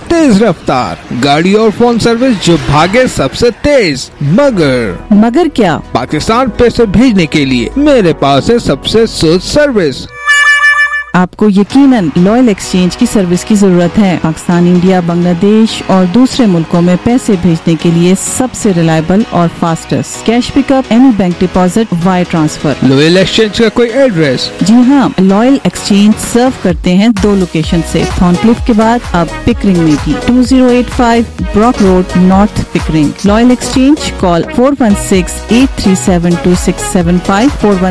तेज रफ्तार, गाड़ी और फोन सर्विस जो भागे सबसे तेज। मगर क्या? पाकिस्तान पैसे भेजने के लिए मेरे पास है सबसे सुध सर्विस। आपको यकीनन लॉयल एक्सचेंज की सर्विस की जरूरत है। पाकिस्तान, इंडिया, बांग्लादेश और दूसरे मुल्कों में पैसे भेजने के लिए सबसे रिलायबल और fastest. Cash pickup, any bank deposit, wire transfer. Loyal Exchange का कोई एड्रेस? जी हाँ, लॉयल एक्सचेंज सर्व करते हैं 2 लोकेशन से, थॉर्नक्लिफ के बाद अब पिकरिंग में भी। 2085 Brock road, north Pickering. Loyal Exchange, call 416-837-2675,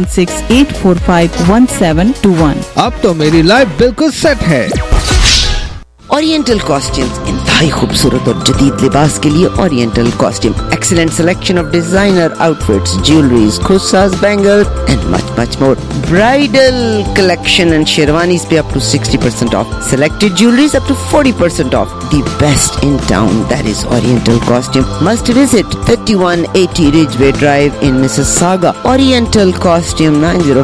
416-845-1721। अब तो मेरी लाइफ बिल्कुल सेट है। ओरिएंटल कॉस्ट्यूम्स, इंतहाई खूबसूरत और जदीद लिबास के लिए oriental costume. Excellent selection of designer outfits, jewelleries, खुस्सास, bangles and much more. Bridal collection and sherwanis पे up to 60% off. Selected jewelries up to 40% off. The best in town, that is Oriental Costume. Must visit 3180 Ridgeway Drive in Mississauga. Oriental Costume,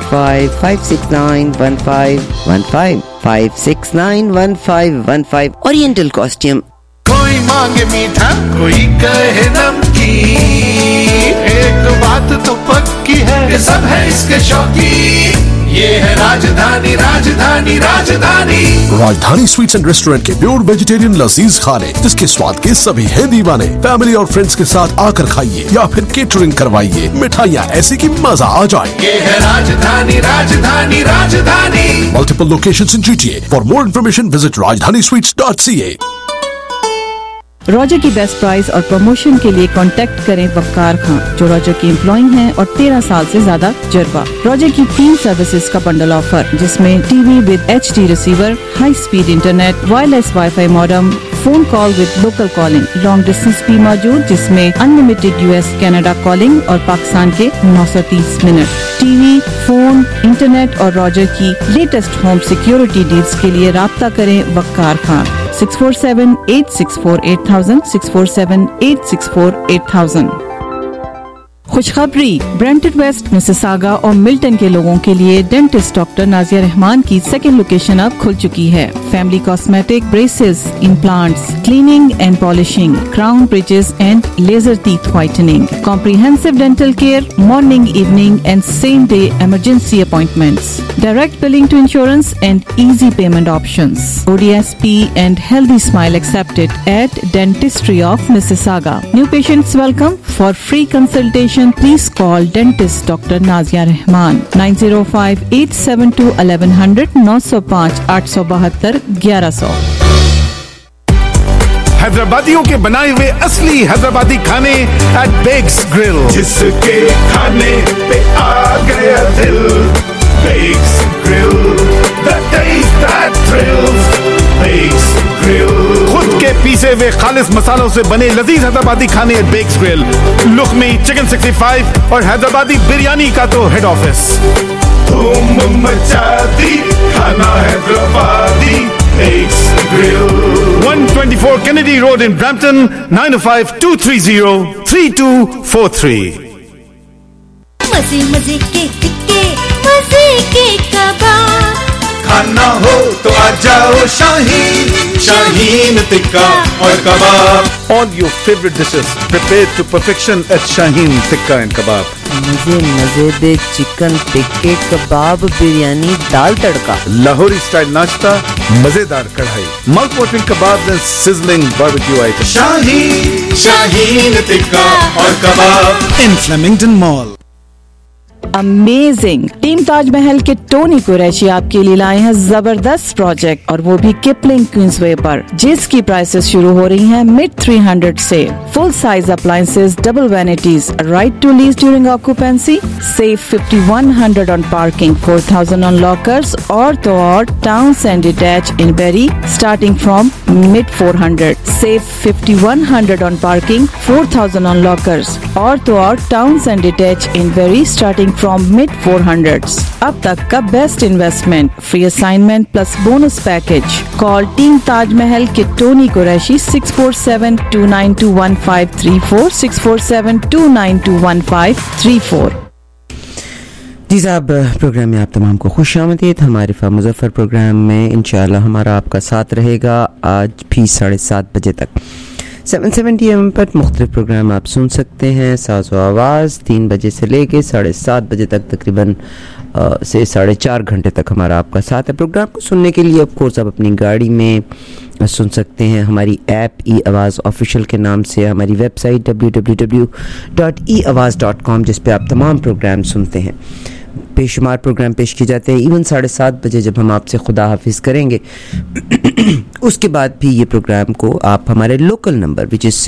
905-569-1515. 569-1515. Oriental Costume. कोई मांगे मीठा, कोई कहे नमकीन, एक बात तो पक्की है, ये सब है इसके शौकीन। ये है राजधानी, Rajdhani, Rajdhani. Rajdhani sweets and restaurant के प्योर वेजिटेरियन लजीज खाने, जिसके स्वाद के सभी हैं दीवाने। फैमिली और फ्रेंड्स के साथ आकर खाइए या फिर केटरिंग करवाइए। मिठाइयाँ ऐसी कि मजा आ जाए। ये है राजधानी, राजधानी, राजधानी। Multiple locations in GTA. For more information, visit rajdanisweets.ca. Rogers की बेस्ट प्राइस और प्रमोशन के लिए कांटेक्ट करें वक्कार खान, जो रॉजर की एम्प्लॉई हैं और 13 साल से ज्यादा तजुर्बा। रॉजर की 3 सर्विसेज का बंडल ऑफर, जिसमें TV with HD receiver, high speed internet, wireless wifi modem, phone call with local calling, long distance भी मौजूद, जिसमें अनलिमिटेड US कनाडा कॉलिंग और पाकिस्तान के 930 मिनट। टीवी, फोन, इंटरनेट और रॉजर की लेटेस्ट होम सिक्योरिटी डील्स के लिए राब्ता करें वक्कार खान। 647-864-8000, 647-864-8000। खुशखबरी, ब्रेंटन वेस्ट, मिसिसागा और मिल्टन के लोगों के लिए डेंटिस्ट डॉक्टर नाजिया रहमान की सेकंड लोकेशन अब खुल चुकी है। Family cosmetic, braces, implants, cleaning and polishing, crown bridges and laser teeth whitening, comprehensive dental care, morning, evening and same day emergency appointments, direct billing to insurance and easy payment options. ODSP and healthy smile accepted at Dentistry of Mississauga. New patients welcome. For free consultation, please call dentist Dr. Nazia Rahman, 905-872-1100, 905-872-1100. हैदराबादियों के बनाए हुए असली हैदराबादी खाने at Bakes Grill, जिसके खाने पे आ गया दिल। Bakes Grill, the taste that thrills. Bakes Grill, खुद के पीसे हुए खालिस मसालों से बने लजीज हैदराबादी खाने at Bakes Grill। Lukhmi, chicken 65 और हैदराबादी बिरयानी का तो हेड ऑफिस। धूम मचा दी खाना Hyderabadi Bakes Grill। 124 Kennedy Road in Brampton, 905-230-3243। मजे मजे के टिक्के, मजे के कबाब, खाना हो तो आ जाओ शाहीन, शाहीन टिक्का और कबाब। All your favorite dishes prepared to perfection at Shaheen Tikka and Kebab. मजे दे चिकन टिक्के, कबाब, बिरयानी, दाल तड़का, Lahori style नाश्ता, मजेदार कढ़ाई, mouth watering kebabs and sizzling barbecue items. Shaheen Tikka और kebab in Flemington Mall. Amazing, team Taj Mahal के टोनी कुरैशी आपके लिए लाए हैं जबरदस्त प्रोजेक्ट, और वो भी किपलिंग क्वींसवे पर, जिसकी प्राइसेस शुरू हो रही हैं mid 300 से। Full size appliances, double vanities, right to lease during occupancy, save 5100 on parking, 4000 on lockers, और तो और towns and detach in Barrie starting from mid 400, save 5100 on parking, 4000 on lockers, और तो और towns and detach in Barrie starting from mid 400s. अब तक का best investment, free assignment plus bonus package. Call team Taj Mahal के Tony Qureshi 647-292-1534, 647-292-1534। جی صاحب، programme میں آپ تمام کو خوش آمدید. ہمارے مظفر پروگرام میں انشاءاللہ ہمارا آپ کا ساتھ رہے گا آج بھی 7:30 بجے تک. 770 AM پر مختلف پروگرام آپ سن سکتے ہیں. ساز و آواز 3 بجے سے لے کے 7:30 بجے تک تقریباً سے 4.5 گھنٹے تک ہمارا آپ کا ساتھ ہے. پروگرام کو سننے کے لیے آف کورس آپ اپنی گاڑی میں سن سکتے ہیں. ہماری ایپ ای آواز آفیشیل کے نام سے، ہماری ویب سائٹ www.eawaz.com جس پہ آپ تمام پروگرام سنتے ہیں. بے شمار پروگرام پیش کیے جاتے ہیں. ایون 7:30 بجے جب ہم آپ سے خدا حافظ کریں گے اس کے بعد بھی یہ پروگرام کو آپ ہمارے لوکل نمبر which is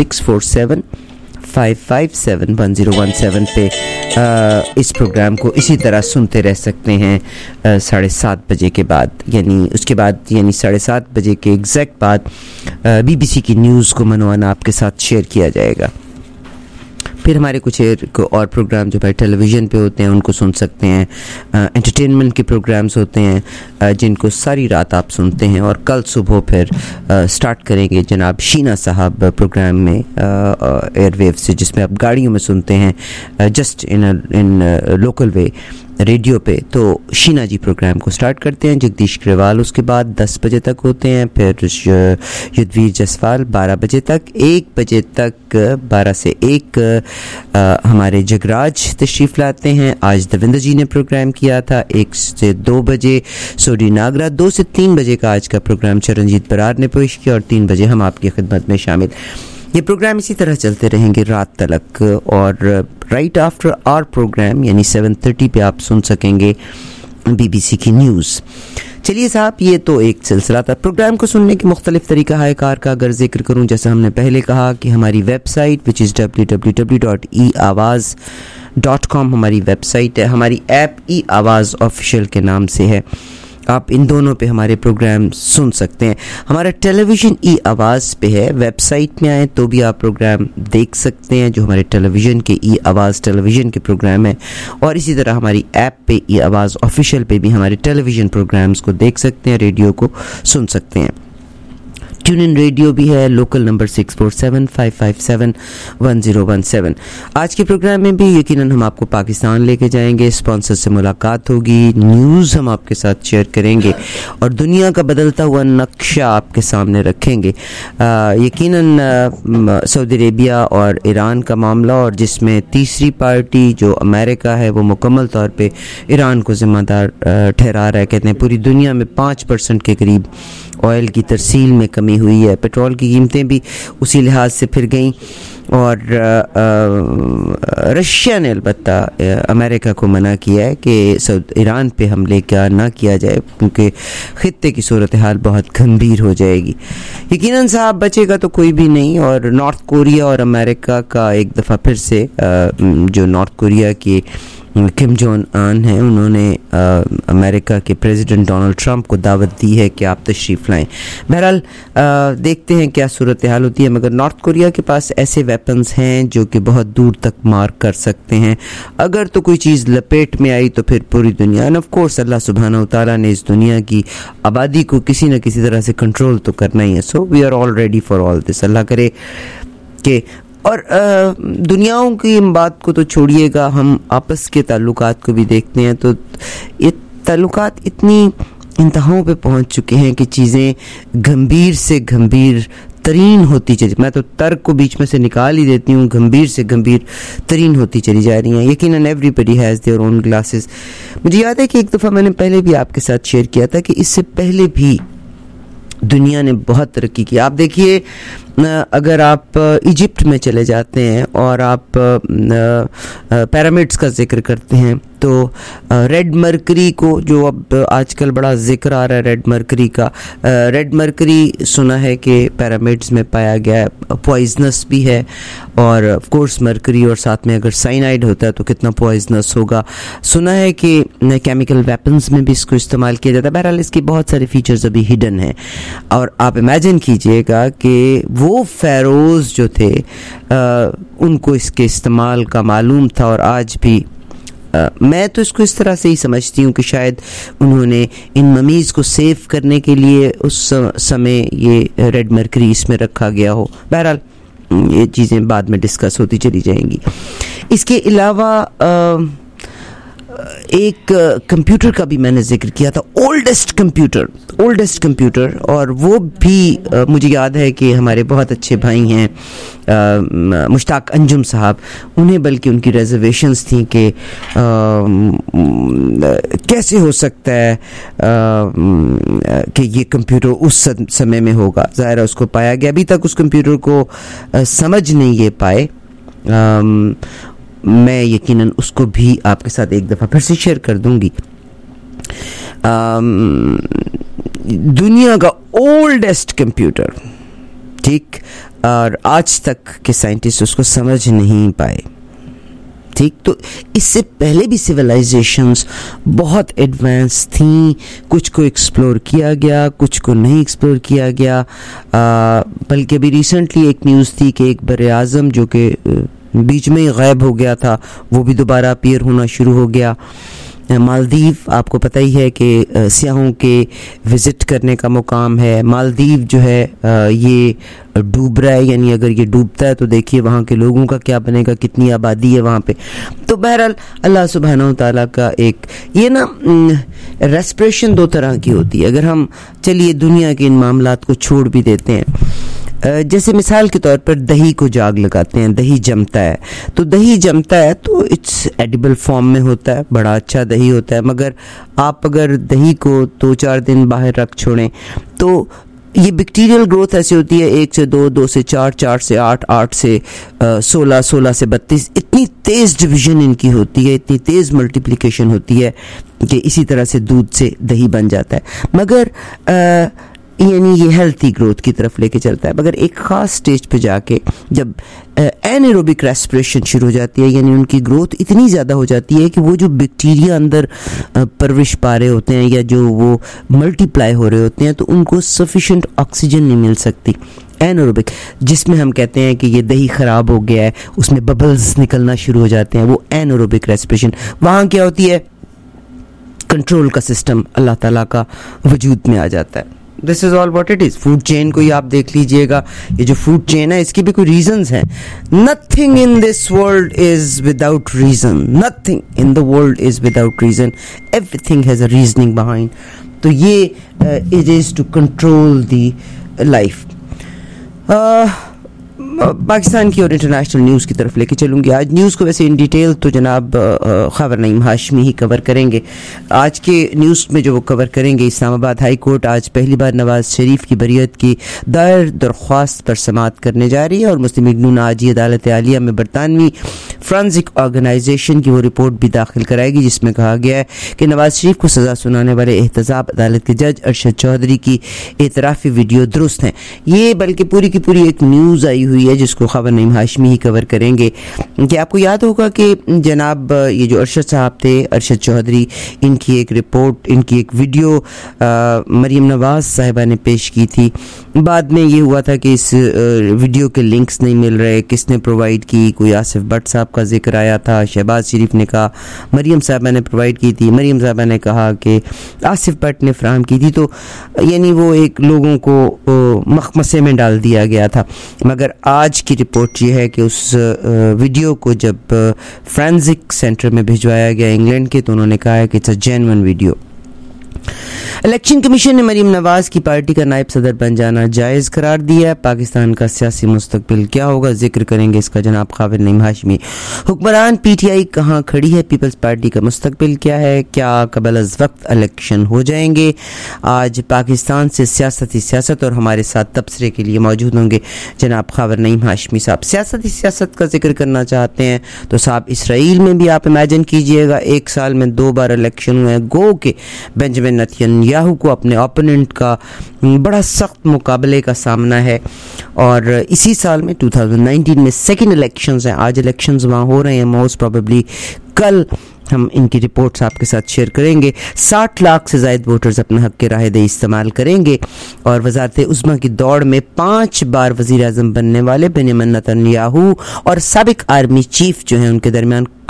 647-557-1017 پہ اس پروگرام کو اسی طرح سنتے رہ سکتے ہیں 7:30 بجے کے بعد. یعنی اس کے بعد 7:30 بجے کے ایگزیکٹ بعد BBC کی نیوز کو منوانا آپ کے ساتھ شیئر کیا جائے گا. پھر ہمارے کچھ اور پروگرام جو بھائی ٹیلی ویژن پہ ہوتے ہیں ان کو سن سکتے ہیں. انٹرٹینمنٹ کے پروگرامز ہوتے ہیں جن کو ساری رات آپ سنتے ہیں. اور کل صبح پھر سٹارٹ کریں گے جناب شینا صاحب پروگرام میں ایئر ویو سے، جس میں آپ گاڑیوں میں سنتے ہیں just in local way radio پہ. تو شینا جی پروگرام کو سٹارٹ کرتے ہیں. جگدیش گریوال اس کے بعد 10 بجے تک ہوتے ہیں. پھر یدویر جسوال 12 بجے تک. 1 بجے تک 12 سے 1 ہمارے جگراج تشریف لاتے ہیں. آج دویندر جی نے پروگرام کیا تھا. 1 سے 2 بجے سوڈی ناگرا. 2 سے 3 بجے کا آج کا پروگرام چرنجیت برار نے پیش کیا. اور 3 بجے ہم آپ کی خدمت میں شامل. یہ پروگرام اسی طرح چلتے رہیں گے رات تلک. اور رائٹ آفٹر آر پروگرام یعنی 7:30 پہ آپ سن سکیں گے BBC کی نیوز. چلیے صاحب، یہ تو ایک سلسلہ تھا. پروگرام کو سننے کے مختلف طریقہ کار کا اگر ذکر کروں، جیسا ہم نے پہلے کہا کہ ہماری web site which is www.eawaz.com ہماری ویب سائٹ ہے. ہماری ایپ ای آواز آفیشیل کے نام سے ہے. آپ ان دونوں پہ ہمارے پروگرام سن سکتے ہیں. ہمارا ٹیلی ویژن ای آواز پہ ہے. ویب سائٹ میں آئیں تو بھی آپ پروگرام دیکھ سکتے ہیں جو ہمارے ٹیلی ویژن کے ای آواز ٹیلی ویژن کے پروگرام ہیں. اور اسی طرح ہماری ایپ پہ ای آواز آفیشیل پہ بھی ہمارے ٹیلی ویژن پروگرامز کو دیکھ سکتے ہیں، ریڈیو کو سن سکتے ہیں. ٹیون ان ریڈیو بھی ہے. Local number 647-557-1017. آج کے پروگرام میں بھی یقیناً ہم آپ کو پاکستان لے کے جائیں گے. اسپانسر سے ملاقات ہوگی. نیوز ہم آپ کے ساتھ شیئر کریں گے اور دنیا کا بدلتا ہوا نقشہ آپ کے سامنے رکھیں گے. یقیناً سعودی عربیہ اور ایران کا معاملہ، اور جس میں تیسری پارٹی جو امریکہ ہے وہ مکمل طور پہ ایران کو ذمہ دار ٹھہرا رہا ہے. کہتے ہیں پوری دنیا میں 5% کے قریب آئل کی ترسیل میں کمی ہوئی ہے. پیٹرول کی قیمتیں بھی اسی لحاظ سے پھر گئیں. اور رشیا نے البتہ امریکہ کو منع کیا ہے کہ ایران پہ حملے کا نہ کیا جائے کیونکہ خطے کی صورتحال بہت گھمبیر ہو جائے گی. یقیناً صاحب بچے گا تو کوئی بھی نہیں. اور نارتھ کوریا اور امریکہ کا ایک دفعہ پھر سے جو نارتھ کوریا کی کم جون آن ہیں انہوں نے امریکہ کے پریزیڈنٹ ڈونلڈ ٹرمپ کو دعوت دی ہے کہ آپ تشریف لائیں. بہرحال دیکھتے ہیں کیا صورتحال ہوتی ہے. مگر نارتھ کوریا کے پاس ایسے ویپنز ہیں جو کہ بہت دور تک مار کر سکتے ہیں. اگر تو کوئی چیز لپیٹ میں آئی تو پھر پوری دنیا. اینڈ آف کورس اللہ سبحانہ و تعالیٰ نے اس دنیا کی آبادی کو کسی نہ کسی طرح سے کنٹرول تو کرنا ہی ہے. So we are all ready for all this. اللہ کرے کہ اور دنیاؤں کی بات کو تو چھوڑیے گا، ہم آپس کے تعلقات کو بھی دیکھتے ہیں تو یہ تعلقات اتنی انتہاؤں پہ پہنچ چکے ہیں کہ چیزیں گمبھیر سے گمبھیر ترین ہوتی چلی. میں تو ترک کو بیچ میں سے نکال ہی دیتی ہوں. گمبھیر سے گمبھیر ترین ہوتی چلی جا رہی ہیں. یقیناً everybody has their own glasses. مجھے یاد ہے کہ ایک دفعہ میں نے پہلے بھی آپ کے ساتھ شیئر کیا تھا کہ اس سے پہلے بھی دنیا نے بہت ترقی کی. آپ دیکھیے اگر آپ ایجپٹ میں چلے جاتے ہیں اور آپ پیرامڈس کا ذکر کرتے ہیں تو ریڈ مرکری کو جو اب آج کل بڑا ذکر آ رہا ہے ریڈ مرکری کا، ریڈ مرکری سنا ہے کہ پیرامڈس میں پایا گیا ہے، پوائزنس بھی ہے. اور آف کورس مرکری اور ساتھ میں اگر سائنائڈ ہوتا ہے تو کتنا پوائزنس ہوگا. سنا ہے کہ کیمیکل ویپنز میں بھی اس کو استعمال کیا جاتا ہے. بہرحال اس کے بہت سارے فیچرز ابھی ہڈن ہیں. اور آپ امیجن کیجئے گا کہ وہ فیروز جو تھے ان کو اس کے استعمال کا معلوم تھا. اور آج بھی میں تو اس کو اس طرح سے ہی سمجھتی ہوں کہ شاید انہوں نے ان ممیز کو سیو کرنے کے لیے اس سمے یہ ریڈ مرکری اس میں رکھا گیا ہو. بہرحال یہ چیزیں بعد میں ڈسکس ہوتی چلی جائیں گی. اس کے علاوہ ایک کمپیوٹر کا بھی میں نے ذکر کیا تھا, اولڈسٹ کمپیوٹر, اور وہ بھی مجھے یاد ہے کہ ہمارے بہت اچھے بھائی ہیں مشتاق انجم صاحب, انہیں بلکہ ان کی ریزرویشنز تھیں کہ کیسے ہو سکتا ہے کہ یہ کمپیوٹر اس سمے میں ہوگا. ظاہر ہے اس کو پایا گیا, ابھی تک اس کمپیوٹر کو سمجھ نہیں یہ پائے. میں یقیناً اس کو بھی آپ کے ساتھ ایک دفعہ پھر سے شیئر کر دوں گی. دنیا کا اولڈسٹ کمپیوٹر, ٹھیک, اور آج تک کے سائنٹسٹ اس کو سمجھ نہیں پائے, ٹھیک. تو اس سے پہلے بھی سویلائزیشنز بہت ایڈوانس تھیں, کچھ کو ایکسپلور کیا گیا, کچھ کو نہیں ایکسپلور کیا گیا. بلکہ ابھی ریسنٹلی ایک نیوز تھی کہ ایک بر اعظم جو کہ بیچ میں ہی غائب ہو گیا تھا, وہ بھی دوبارہ اپیئر ہونا شروع ہو گیا. مالدیو آپ کو پتہ ہی ہے کہ سیاحوں کے وزٹ کرنے کا مقام ہے. مالدیو جو ہے یہ ڈوب رہا ہے, یعنی اگر یہ ڈوبتا ہے تو دیکھیے وہاں کے لوگوں کا کیا بنے گا, کتنی آبادی ہے وہاں پہ. تو بہرحال اللہ سبحانہ و تعالیٰ کا ایک یہ نا ریسپریشن دو طرح کی ہوتی ہے. اگر ہم چلیے دنیا کے ان معاملات کو چھوڑ بھی دیتے ہیں, جیسے مثال کے طور پر دہی کو جاگ لگاتے ہیں, دہی جمتا ہے, تو دہی جمتا ہے تو اٹس ایڈیبل فارم میں ہوتا ہے, بڑا اچھا دہی ہوتا ہے. مگر آپ اگر دہی کو 2-4 دن باہر رکھ چھوڑیں تو یہ بیکٹیریل گروتھ ایسی ہوتی ہے 1 سے 2, 2 سے 4, 4 سے 8, 8 سے 16, 16 سے 32. اتنی تیز ڈویژن ان کی ہوتی ہے, اتنی تیز ملٹیپلیکیشن ہوتی ہے کہ اسی طرح سے دودھ سے دہی بن جاتا ہے. مگر یعنی یہ ہیلتھی گروتھ کی طرف لے کے چلتا ہے. مگر ایک خاص سٹیج پہ جا کے جب اینیروبک ریسپریشن شروع ہو جاتی ہے, یعنی ان کی گروتھ اتنی زیادہ ہو جاتی ہے کہ وہ جو بیکٹیریا اندر پرورش پا رہے ہوتے ہیں یا جو وہ ملٹی پلائی ہو رہے ہوتے ہیں, تو ان کو سفیشینٹ آکسیجن نہیں مل سکتی. اینیروبک جس میں ہم کہتے ہیں کہ یہ دہی خراب ہو گیا ہے, اس میں ببلز نکلنا شروع ہو جاتے ہیں, وہ اینیروبک ریسپریشن. وہاں کیا ہوتی ہے, کنٹرول کا سسٹم اللہ تعالیٰ کا وجود میں آ جاتا ہے. This is all what it is. Food chain کو ہی آپ دیکھ لیجئے گا, یہ جو فوڈ چین ہے اس کی بھی کوئی ریزنز ہیں. Nothing in this world is without reason, nothing in the world is without reason, everything has a reasoning behind. تو یہ it is to control the life. Pakistan کی اور انٹرنیشنل نیوز کی طرف لے کے چلوں گی. آج نیوز کو ویسے ان ڈیٹیل تو جناب خاور نعیم ہاشمی ہی کور کریں گے. آج کے نیوز میں جو وہ کور کریں گے, اسلام آباد ہائی کورٹ آج پہلی بار نواز شریف کی بریت کی دائر درخواست پر سماعت کرنے جا رہی ہے, اور مسلم لیگ نون آج ہی عدالت عالیہ میں برطانوی فرانزک آرگنائزیشن کی وہ رپورٹ بھی داخل کرائے گی جس میں کہا گیا ہے کہ نواز شریف کو سزا سنانے والے احتساب عدالت کے جج ارشد چودھری کی اعترافی ویڈیو درست ہیں. یہ بلکہ پوری کی پوری ایک نیوز آئی ہوئی ہے جس کو خاور نعیم ہاشمی ہی کور کریں گے. کہ آپ کو یاد ہوگا کہ جناب یہ جو ارشد صاحب تھے, ارشد چودھری, ان کی ایک رپورٹ, ان کی ایک ویڈیو مریم نواز صاحبہ نے پیش کی تھی. بعد میں یہ ہوا تھا کہ اس ویڈیو کے لنکس نہیں مل رہے, کس نے پرووائڈ کی, کوئی آصف بٹ صاحب کا ذکر آیا تھا, شہباز شریف نے کہا مریم صاحبہ نے پرووائڈ کی تھی, مریم صاحبہ نے کہا کہ آصف بٹ نے فراہم کی تھی. تو یعنی وہ ایک لوگوں کو مخمسے میں ڈال دیا گیا تھا. مگر آج کی رپورٹ یہ ہے کہ اس ویڈیو کو جب فرینزک سینٹر میں بھجوایا گیا انگلینڈ کے, تو انہوں نے کہا ہے کہ it's a genuine video. Election commission نے مریم نواز کی پارٹی کا نائب صدر بن جانا جائز قرار دیا ہے. پاکستان کا سیاسی مستقبل کیا ہوگا, ذکر کریں گے اس کا جناب خاور نعیم ہاشمی. حکمران پی ٹی آئی کہاں کھڑی ہے, پیپلز پارٹی کا مستقبل کیا ہے, کیا قبل از وقت الیکشن ہو جائیں گے. آج پاکستان سے سیاست اور ہمارے ساتھ تبصرے کے لیے موجود ہوں گے جناب خاور نعیم ہاشمی صاحب. سیاست کا ذکر کرنا چاہتے ہیں تو صاحب اسرائیل میں بھی آپ امیجن کیجئے گا 1 سال میں 2 بار الیکشن ہوئے ہیں. گو کہ بنجمن نیتنیاہو کو اپنے اپوننٹ کا بڑا سخت مقابلے کا سامنا ہے, اور اسی سال میں 2019 میں سیکنڈ الیکشنز ہیں. آج الیکشنز وہاں ہو رہے ہیں, موسٹ پروبیبلی کل ہم ان کی رپورٹس آپ کے ساتھ شیئر کریں گے. 60 لاکھ سے زائد ووٹرز اپنے حق کے رائے دہی استعمال کریں گے, اور وزارت عظمیٰ کی دوڑ میں 5 بار وزیر اعظم بننے والے بنیامین نیتنیاہو اور سابق آرمی چیف جو ہیں ان کے درمیان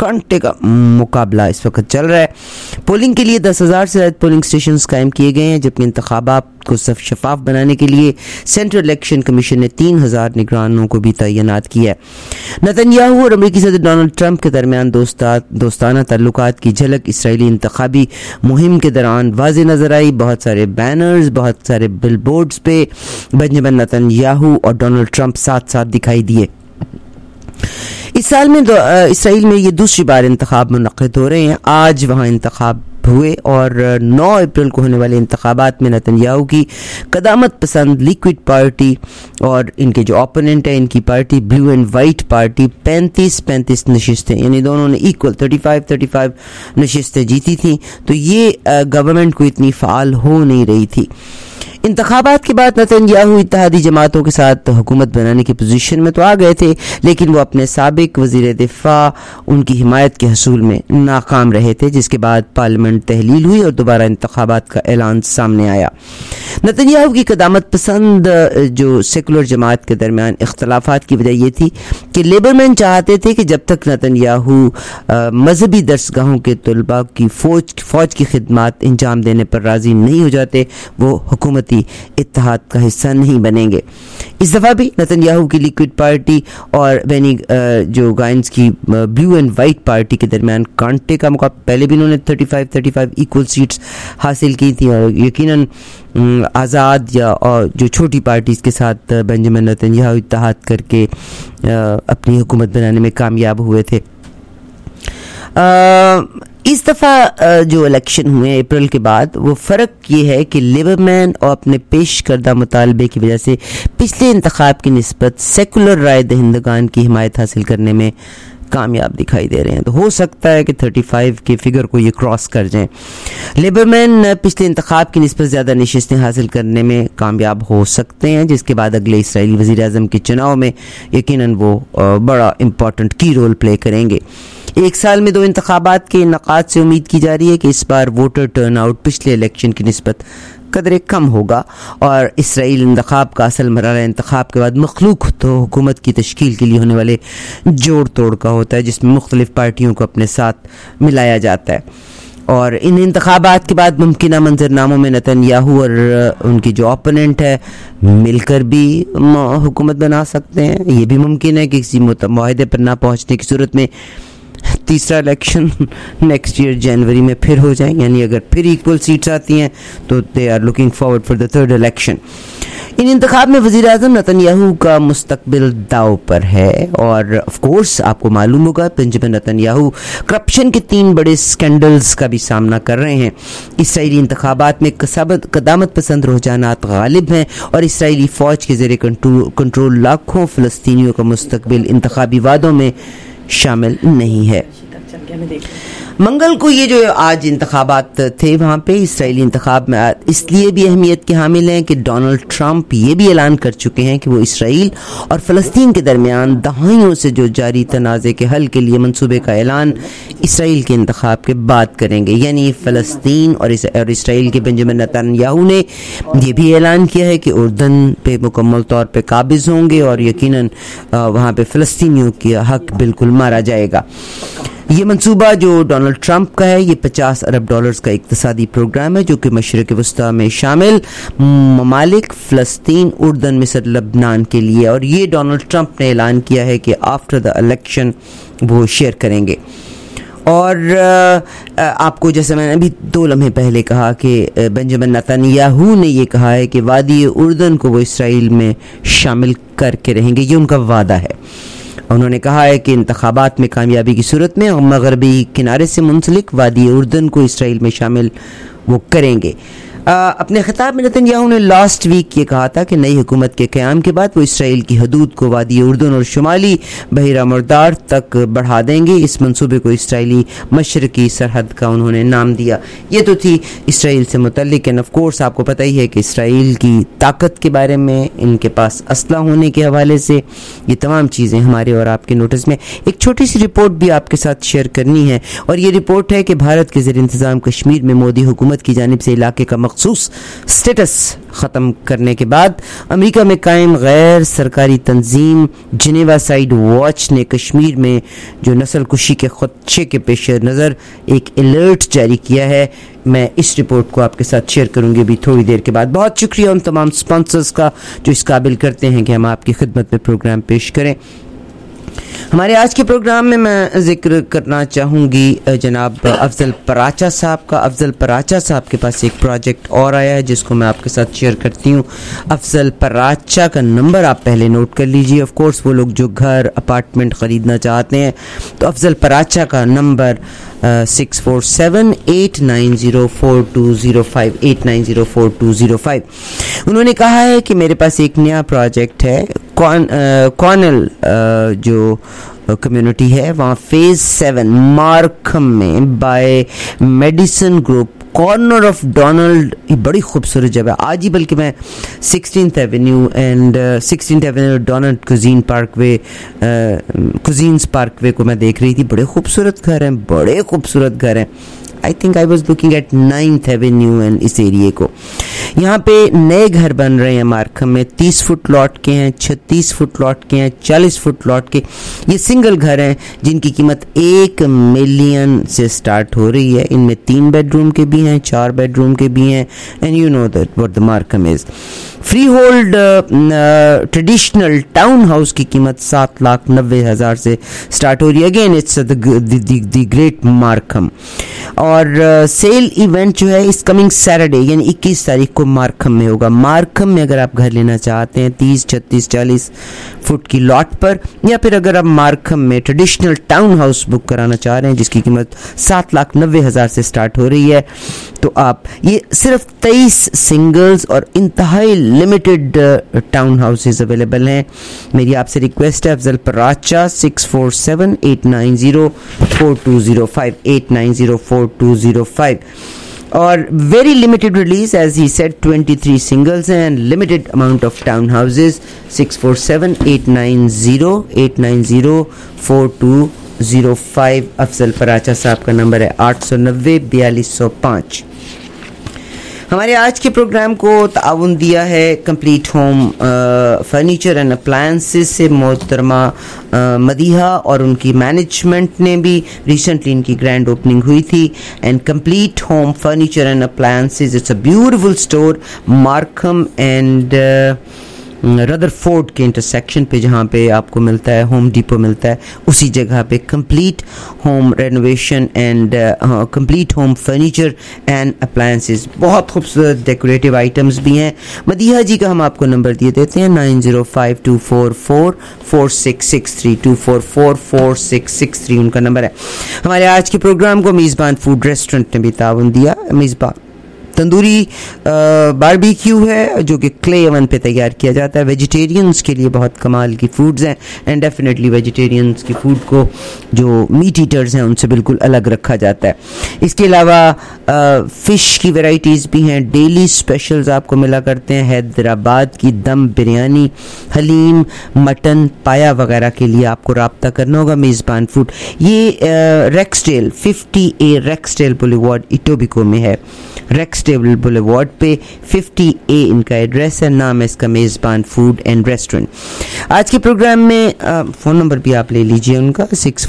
कांटे का मुकाबला इस वक्त चल रहा है। पोलिंग के लिए 10,000 से ज़्यादा पोलिंग स्टेशंस कायम किए गए हैं, जबकि इंतखाबात को शफाफ बनाने के लिए सेंट्रल इलेक्शन कमीशन ने 3,000 निगरानों को भी तैनात किया है। नेतन्याहू और अमेरिकी सदर डोनाल्ड ट्रंप के दरमियान दोस्ताना ताल्लुकात की झलक इसराइली इंतखाबी मुहिम के दौरान वाज़ेह नजर आई। बहुत सारे बैनर्स, बहुत सारे बिलबोर्ड्स पे बेंजामिन नेतन्याहू और डोनाल्ड ट्रंप साथ साथ दिखाई दिए। इस साल में इसराइल में ये दूसरी बार इंतखाब मुनक़िद हो रहे हैं। आज वहाँ इंतखाब हुए और 9 अप्रैल को होने वाले इंतखाबात में नेतन्याहू की क़दामत पसंद लिक्विड पार्टी और इनके जो ओपोनेंट है इनकी party blue and white party 35 नशिस्तें, यानी दोनों ने इक्वल 35 नशिस्तें जीती थी। तो ये गवर्नमेंट को इतनी फ़ाल हो नहीं रही थी। इंतखाबात के बाद नेतन्याहू इत्तेहादी जमातों के साथ हुकूमत बनाने की पोजीशन में तो आ गए थे, लेकिन वो अपने साबिक वज़ीर दिफा उनकी हिमायत के हसूल में नाकाम रहे थे, जिसके बाद पार्लियामेंट तहलील हुई और दोबारा इंतखाबात का ऐलान सामने आया। नेतन्याहू की क़दामत पसंद जो सेकुलर जमात के दरमियान इख्तलाफात की वजह ये थी कि लेबरमैन चाहते थे कि जब तक नेतन्याहू मजहबी दरसगाहों के तलबा की फ़ौज की खिदमत अंजाम देने पर राज़ी नहीं हो जाते, वो हुकूमती इत्तेहाद का हिस्सा नहीं बनेंगे। इस दफ़ा भी नेतन्याहू की लिक्विड पार्टी और बेनी जो गाइंस की ब्लू एंड वाइट पार्टी के दरमियान कांटे का मुकाबला। पहले भी इन्होंने 35 इक्वल सीट्स हासिल की थी और यकीनन आज़ाद या और जो छोटी पार्टीज़ के साथ बेंजामिन नेतन्याहू इत्तेहाद करके अपनी हुकूमत बनाने में कामयाब हुए थे। इस दफ़ा जो इलेक्शन हुए अप्रैल के बाद, वो फ़र्क ये है कि लेबरमैन और अपने पेश करदा मुतालबे की वजह से पिछले इंतखाब की निस्बत सेकुलर राय दहिंदगान की हिमायत हासिल करने में कामयाब दिखाई दे रहे हैं। तो हो सकता है कि 35 के फिगर को ये क्रॉस कर जाएं। लेबरमैन पिछले इंतखाब की निस्बत ज़्यादा नशिस्तें हासिल करने में कामयाब हो सकते हैं, जिसके बाद अगले इसराइली वज़ीर आज़म के चुनाव में यकीनन वो बड़ा इम्पॉर्टेंट की रोल प्ले करेंगे। एक साल में 2 इंतखाबात के इनकाद से उम्मीद की जा रही है कि इस बार वोटर टर्नआउट पिछले इलेक्शन की निस्बत कदरे कम होगा और इसराइल इंतखाब का असल मरहला इंतखाब के बाद मखलूक तो हुकूमत की तश्कील के लिए होने वाले जोड़ तोड़ का होता है, जिसमें मुख्तलिफ पार्टियों को अपने साथ मिलाया जाता है। और इन इंतखाबात के बाद मुमकिन मंजरनामों में नेतन्याहू और उनकी जो ओपोनेंट है मिलकर भी हुकूमत बना सकते हैं। ये भी मुमकिन है कि किसी मुआहदे पर ना पहुँचने की सूरत में तीसरा इलेक्शन नेक्स्ट ईयर जनवरी में फिर हो जाए, यानी अगर फिर इक्वल सीट्स आती हैं तो they are looking forward for the third election. इन इंतखाब में वज़ीर आज़म नेतन्याहू का मुस्तकबिल दाव पर है और ऑफ कोर्स आपको मालूम होगा बेंजामिन नेतन्याहू करप्शन के 3 बड़े स्कैंडल्स का भी सामना कर रहे हैं। इसराइली इंतखाबात में क़दामत पसंद रुझानात गालिब हैं और इसराइली फ़ौज के ज़ेरे कंट्रोल लाखों फ़लस्तीनियों का मुस्तकबिल इंतखाबी वादों में शामिल नहीं है। मंगल को ये जो आज इंतखाबात थे वहाँ पे इसराइली इंतखाब में इसलिए भी अहमियत के हामिल हैं कि डोनाल्ड ट्रंप ये भी ऐलान कर चुके हैं कि वो इसराइल और फ़लस्तीन के दरमियान दहाइयों से जो जारी तनाज़े के हल के लिए मंसूबे का ऐलान इसराइल के इंतखाब के बाद करेंगे। यानी फ़लस्तीन और इसराइल के बेंजामिन नेतन्याहू ने ये भी ऐलान किया है कि उर्दन पे मुकम्मल तौर पर काबिज़ होंगे और यकीनन वहाँ पे फ़लस्तीनियों का हक बिल्कुल मारा जाएगा। ये मंसूबा जो डोनाल्ड ट्रंप का है, ये $50 अरब का इक़्तिसादी प्रोग्राम है जो कि मशरिक़ वस्ता में शामिल ममालिक फ़लस्तीन, उर्दन, मिस्र, लबनान के लिए। और ये डोनाल्ड ट्रंप ने ऐलान किया है कि आफ्टर द इलेक्शन वो शेयर करेंगे। और आपको जैसे मैंने अभी 2 लम्हे पहले कहा कि बेंजामिन नेतन्याहू ने ये कहा है कि वादी उर्दन को वो इसराइल में शामिल करके रहेंगे, ये उनका वादा है। उन्होंने कहा है कि इंतखाबात में कामयाबी की सूरत में मगरबी किनारे से मुंसलिक वादी उर्दन को इसराइल में शामिल वो करेंगे। अपने खिताब में नेतन्याहू ने लास्ट वीक ये कहा था कि नई हुकूमत के क़याम के बाद वो इसराइल की हदूद को वादी उर्दन और शुमाली बहरा मुर्दार तक बढ़ा देंगे। इस मंसूबे को इसराइली मशरकी सरहद का उन्होंने नाम दिया। ये तो थी इसराइल से मुतल्लिक। एंड ऑफ कोर्स आपको पता ही है कि इसराइल की ताकत के बारे में, इनके पास असला होने के हवाले से ये तमाम चीज़ें हमारे और आपके नोटिस में। एक छोटी सी रिपोर्ट भी आपके साथ शेयर करनी है और ये रिपोर्ट है कि भारत के ज़ेर इंतज़ाम कश्मीर में मोदी हुकूमत की जानिब से इलाके का मखसूस स्टेटस ख़त्म करने के बाद अमेरिका में कायम गैर सरकारी तंजीम जिनेवा साइड वॉच ने कश्मीर में जो नस्ल कुशी के खदशे के पेश नज़र एक अलर्ट जारी किया है. मैं इस रिपोर्ट को आपके साथ शेयर करूंगी अभी थोड़ी देर के बाद. बहुत शुक्रिया उन तमाम स्पॉन्सर्स का जो इस काबिल करते हैं कि हम आपकी खिदमत में प्रोग्राम पेश करें. हमारे आज के प्रोग्राम में मैं जिक्र करना चाहूँगी जनाब अफजल पराचा साहब का. अफजल पराचा साहब के पास एक प्रोजेक्ट और आया है जिसको मैं आपके साथ शेयर करती हूँ. अफजल पराचा का नंबर आप पहले नोट कर लीजिए. ऑफ कोर्स वो लोग जो घर अपार्टमेंट ख़रीदना चाहते हैं तो अफजल पराचा का नंबर 647-890-4205 890-4205. उन्होंने कहा है कि मेरे पास एक नया प्रोजेक्ट है. कॉर्नल जो कम्युनिटी है वहाँ फेज 7 मार्कम में by Madison group corner of Donald. बड़ी खूबसूरत जगह. आज ही बल्कि मैं 16th Avenue Donald cuisines Parkway को मैं देख रही थी. बड़े खूबसूरत घर हैं, बड़े खूबसूरत घर हैं. I think I was looking at 9th avenue and इस एरिए को. यहाँ पे नए घर बन रहे हैं मार्कम में. 30 फुट लॉट के हैं, 36 फुट लॉट के हैं, 40 फुट लॉट के. ये सिंगल घर हैं जिनकी कीमत 1 मिलियन से स्टार्ट हो रही है. इनमें 3 बेडरूम के भी हैं, 4 बेडरूम के भी हैं. And you know that what the Markham is. Freehold traditional town house की कीमत 7,90,000 से स्टार्ट हो रही है. Again it's the great Markham. और सेल इवेंट जो है इस कमिंग सैटरडे यानी 21 तारीख को मार्कम में होगा. मार्कम में अगर आप घर लेना चाहते हैं 30, 36, 40 फुट की लॉट पर, या फिर अगर आप मार्कम में ट्रेडिशनल टाउन हाउस बुक कराना चाह रहे हैं जिसकी कीमत 7,90,000 से स्टार्ट हो रही है, तो आप ये सिर्फ 23 सिंगल्स और इंतहाई लिमिटेड टाउन हाउसेज अवेलेबल हैं. मेरी आपसे रिक्वेस्ट है अफजल पराचा 647-890-4205 890-4205. और very limited release as he said 23 singles and limited amount of town houses. 647-890-4205 Afzal Paracha साहब का नंबर है. 890-4205. हमारे आज के प्रोग्राम को ताउन दिया है complete home furniture and appliances से मोहतरमा मदीहा, और उनकी मैनेजमेंट ने भी रिसेंटली इनकी ग्रैंड ओपनिंग हुई थी. And complete home furniture and appliances, it's a beautiful store Markham and Rutherford के इंटरसेक्शन पे, जहाँ पे आपको मिलता है होम डिपो मिलता है, उसी जगह पे complete home renovation and complete home furniture and appliances. बहुत खूबसूरत डेकोरेटिव आइटम्स भी हैं. मदीहा जी का हम आपको नंबर दिए देते हैं 9052444663 2444663 उनका नंबर है. हमारे आज के प्रोग्राम को मेज़बान फूड रेस्टोरेंट ने भी ताउन दिया. मेज़बान तंदूरी बारबेक्यू है जो कि क्ले ओवन पे तैयार किया जाता है. वेजिटेरियंस के लिए बहुत कमाल की फूड्स हैं एंड डेफिनेटली वेजिटेरियंस की फूड को जो मीट ईटर्स हैं उनसे बिल्कुल अलग रखा जाता है. इसके अलावा फ़िश की वैरायटीज़ भी हैं. डेली स्पेशल्स आपको मिला करते हैं. हैदराबाद की दम बिरयानी, हलीम, मटन पाया वगैरह के लिए आपको रब्ता करना होगा. मेज़बान फूड ये रेक्सडेल 50A रेक्सडेल बुलेवार्ड इटोबिको में है. रेक्सडेल बुलेवार्ड पे 50A इनका एड्रेस है. नाम है इसका मेज़बान फूड एंड रेस्टोरेंट. आज के प्रोग्राम में फ़ोन नंबर भी आप ले लीजिए उनका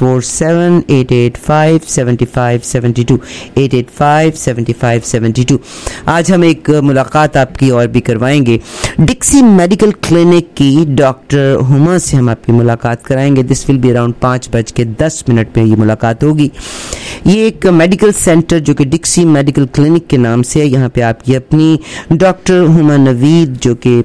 647-885-7572 885-7572. आज हम एक मुलाकात आपकी और भी करवाएंगे. डिक्सी मेडिकल क्लिनिक की डॉक्टर हुमा से हम आपकी मुलाकात कराएंगे. दिस विल बी अराउंड 5:10 पे ये मुलाकात होगी. ये एक मेडिकल सेंटर जो कि डिक्सी मेडिकल क्लिनिक के नाम से है. यहाँ पे आप ये अपनी डॉक्टर हुमा नवीद जो कि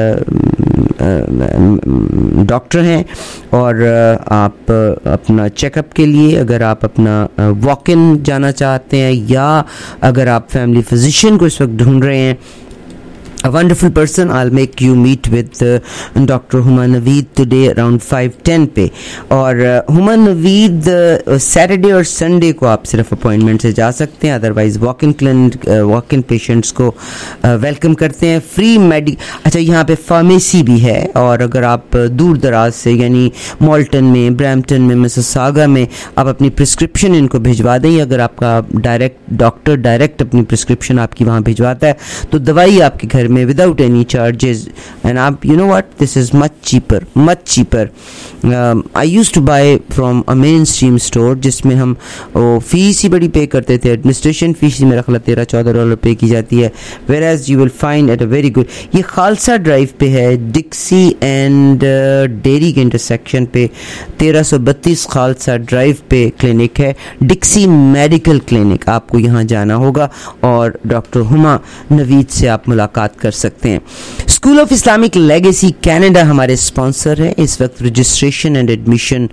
डॉक्टर हैं, और आप अपना चेकअप के लिए अगर आप अपना वॉक इन जाना चाहते हैं या अगर आप फैमिली फिजिशियन को इस वक्त ढूंढ रहे हैं a wonderful person. I'll make you meet with Dr. Huma Naveed today around 5:10 पे. और Huma Naveed Saturday और Sunday को आप सिर्फ अपॉइंटमेंट से जा सकते हैं, अदरवाइज वॉक इन पेशेंट्स को वेलकम करते हैं. फ्री अच्छा यहाँ पे फार्मेसी भी है, और अगर आप दूर दराज से यानी मॉल्टन में, ब्रैम्पटन में, मिसिसागा में आप अपनी प्रिस्क्रिप्शन इनको भिजवा दें, अगर आपका डॉक्टर डायरेक्ट अपनी प्रिस्क्रिप्शन आपकी वहाँ भिजवाता है तो दवाई आपके घर में without any charges. And you know what, this is much cheaper. I used to buy from a mainstream store जिसमें हम फीस ही बड़ी पे करते थे. एडमिनिस्ट्रेशन फीस ही मेरा ख्याल $13-14 पे की जाती है, whereas you will find at a very good. ये खालसा ड्राइव पे है, डिक्सी एंड डेरी के इंटरसेक्शन पे 1332 खालसा ड्राइव पे क्लिनिक है, डिक्सी मेडिकल क्लिनिक. आपको यहाँ जाना होगा और डॉक्टर हुमा नवीद से आप मुलाकात कर सकते हैं. School of Islamic Legacy Canada हमारे स्पॉन्सर है. इस वक्त रजिस्ट्रेशन एंड एडमिशन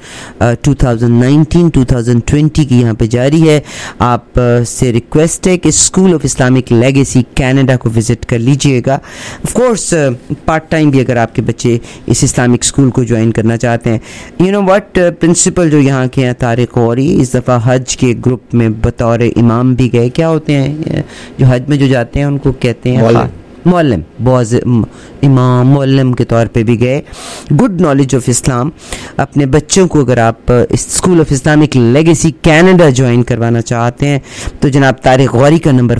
2019-2020 की यहाँ पे जारी है. आप से रिक्वेस्ट है कि School of Islamic Legacy Canada को विजिट कर लीजिएगा. ऑफ कोर्स पार्ट टाइम भी अगर आपके बच्चे इस इस्लामिक स्कूल को ज्वाइन करना चाहते हैं. यू नो व्हाट, प्रिंसिपल जो यहाँ के हैं तारिक गौरी, इस दफ़ा हज के ग्रुप में बतौर इमाम भी गए. क्या होते हैं जो हज में जो जाते हैं उनको कहते हैं मौलम, इमाम मौलम के तौर पे भी गए. Good knowledge of Islam. अपने बच्चों को अगर आप इस School of Islamic Legacy Canada join करवाना चाहते हैं तो जनाब तारिक गौरी का नंबर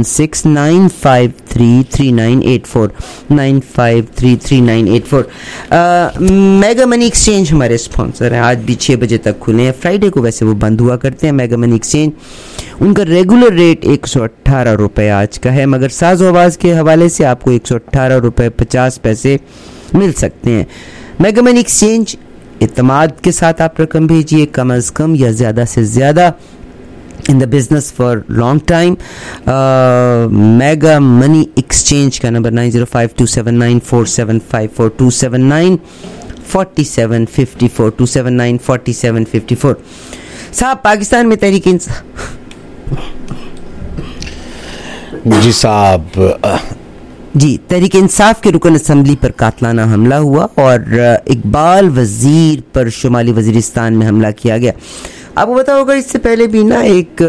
4169533984 9533984. मेगा मनी एक्सचेंज हमारे स्पॉन्सर हैं. आज भी 6 बजे तक खुले हैं. फ्राइडे को वैसे वो बंद हुआ करते हैं. मेगा मनी एक्सचेंज, उनका रेगुलर रेट 118 रुपये आज का है, मगर साज़ो आवाज़ के हवाले से आपको 118 रुपये 50 पैसे मिल सकते हैं. मेगा मनी एक्सचेंज, इत्मीनान के साथ आप रकम भेजिए, कम अज़ कम या ज़्यादा से ज़्यादा. in the business for long time. Mega Money Exchange का नंबर 9052794754 2794754 2794754. साहब, पाकिस्तान में तहरीक इंसाफ. जी साहब, जी, तहरीक इंसाफ के रुकन असम्बली पर कातलाना हमला हुआ और इकबाल वजीर पर शुमाली वजीरिस्तान में हमला किया गया. आपको पता होगा इससे पहले भी ना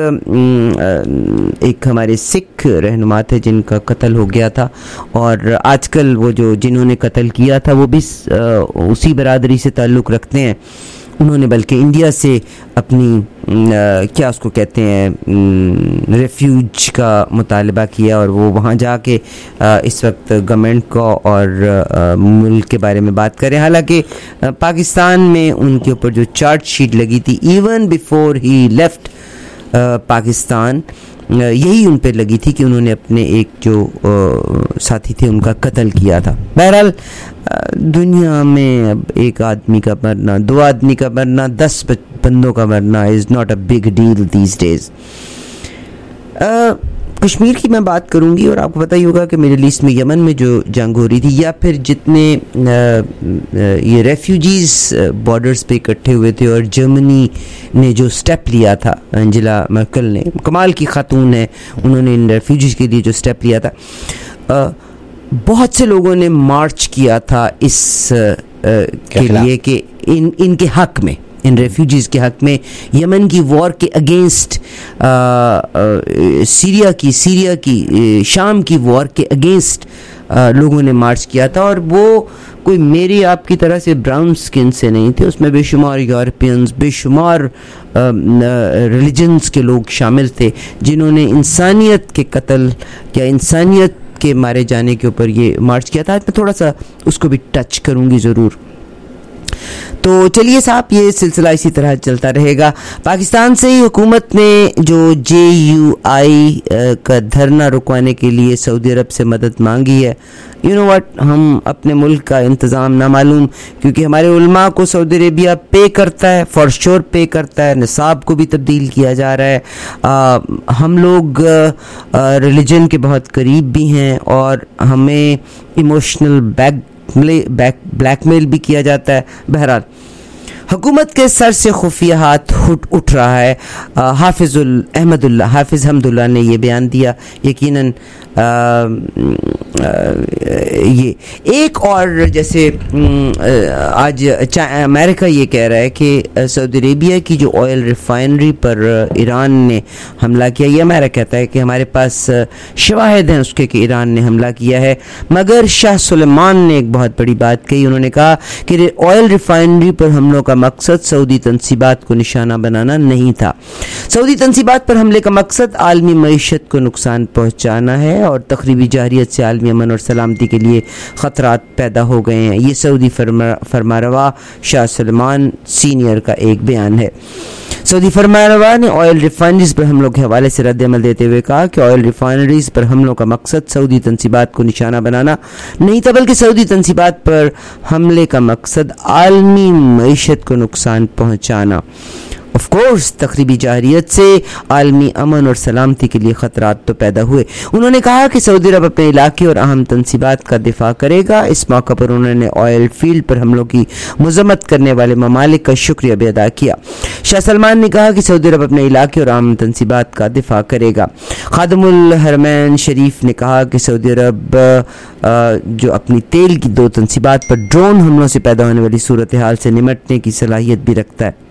एक हमारे सिख रहनुमा थे जिनका कत्ल हो गया था, और आजकल वो जिन्होंने कत्ल किया था वो भी उसी बरादरी से ताल्लुक़ रखते हैं. उन्होंने बल्कि इंडिया से अपनी क्या उसको कहते हैं रेफ्यूज का मुतालबा किया, और वो वहाँ जाके इस वक्त गवर्नमेंट को और मुल्क के बारे में बात करें. हालांकि पाकिस्तान में उनके ऊपर जो चार्जशीट लगी थी even before he left Pakistan, यही उन पे लगी थी कि उन्होंने अपने एक जो साथी थे उनका कत्ल किया था. बहरहाल दुनिया में अब एक आदमी का मरना, 2 आदमी का मरना, 10 बंदों का मरना is not a big deal these days. Kashmir की मैं बात करूंगी, और आपको पता ही होगा कि मिडिल ईस्ट में यमन में जो जंग हो रही थी, या फिर जितने ये रेफ्यूजीज़ बॉर्डर्स पे इकट्ठे हुए थे, और जर्मनी ने जो स्टेप लिया था, एंजेला मर्केल ने, कमाल की खातून है, उन्होंने इन रेफ्यूजीज़ के लिए जो स्टेप लिया था, बहुत से लोगों ने मार्च किया था इस के लिए कि इनके हक में, इन रेफ्यूजीज़ के हक में, यमन की वॉर के अगेंस्ट, सीरिया की शाम की वॉर के अगेंस्ट लोगों ने मार्च किया था. और वो कोई मेरी आपकी तरह से ब्राउन स्किन से नहीं थे, उसमें बेशुमार यूरोपियंस, बेशुमार रिलीजन्स के लोग शामिल थे जिन्होंने इंसानियत के कत्ल या इंसानियत के मारे जाने के ऊपर ये मार्च किया था. मैं थोड़ा सा उसको भी टच करूँगी ज़रूर. तो चलिए साहब, ये सिलसिला इसी तरह चलता रहेगा. पाकिस्तान से ही हुकूमत ने जो JUI का धरना रुकवाने के लिए सऊदी अरब से मदद मांगी है. यू नो व्हाट, हम अपने मुल्क का इंतज़ाम ना मालूम, क्योंकि हमारे उलमा को सऊदी अरेबिया पे करता है, फॉर श्योर पे करता है, निसाब को भी तब्दील किया जा रहा है. हम लोग रिलीजन के बहुत करीब भी हैं, और हमें इमोशनल ब्लैकमेल भी किया जाता है. बहरहाल हुकूमत के सर से खुफिया हाथ उठ रहा है. हाफिज़ हमदुल्ला ने ये बयान दिया. यकीनन یہ ایک اور جیسے آج امریکہ یہ کہہ رہا ہے کہ سعودی عربیہ کی جو آئل ریفائنری پر ایران نے حملہ کیا، یہ امریکہ کہتا ہے کہ ہمارے پاس شواہد ہیں اس کے کہ ایران نے حملہ کیا ہے، مگر شاہ سلیمان نے ایک بہت بڑی بات کہی. انہوں نے کہا کہ آئل ریفائنری پر حملوں کا مقصد سعودی تنصیبات کو نشانہ بنانا نہیں تھا. سعودی تنصیبات پر حملے کا مقصد عالمی معیشت کو نقصان پہنچانا ہے اور تخریبی جارحیت سے عالمی امن اور سلامتی کے لیے خطرات پیدا ہو گئے ہیں. یہ سعودی فرمانروا شاہ سلمان سینئر کا ایک بیان ہے. سعودی فرمانروا نے آئل ریفائنریز پر حملوں کے حوالے سے رد عمل دیتے ہوئے کہا کہ آئل ریفائنریز پر حملوں کا مقصد سعودی تنصیبات کو نشانہ بنانا نہیں تھا، بلکہ سعودی تنصیبات پر حملے کا مقصد عالمی معیشت کو نقصان پہنچانا. آف کورس تخریبی جارحیت سے عالمی امن اور سلامتی کے لیے خطرات تو پیدا ہوئے. انہوں نے کہا کہ سعودی عرب اپنے علاقے اور اہم تنصیبات کا دفاع کرے گا. اس موقع پر انہوں نے آئل فیلڈ پر حملوں کی مذمت کرنے والے ممالک کا شکریہ بھی ادا کیا. شاہ سلمان نے کہا کہ سعودی عرب اپنے علاقے اور اہم تنصیبات کا دفاع کرے گا. خادم الحرمین شریف نے کہا کہ سعودی عرب جو اپنی تیل کی 2 تنصیبات پر ڈرون حملوں سے پیدا ہونے والی صورتحال سے نمٹنے کی صلاحیت بھی رکھتا ہے.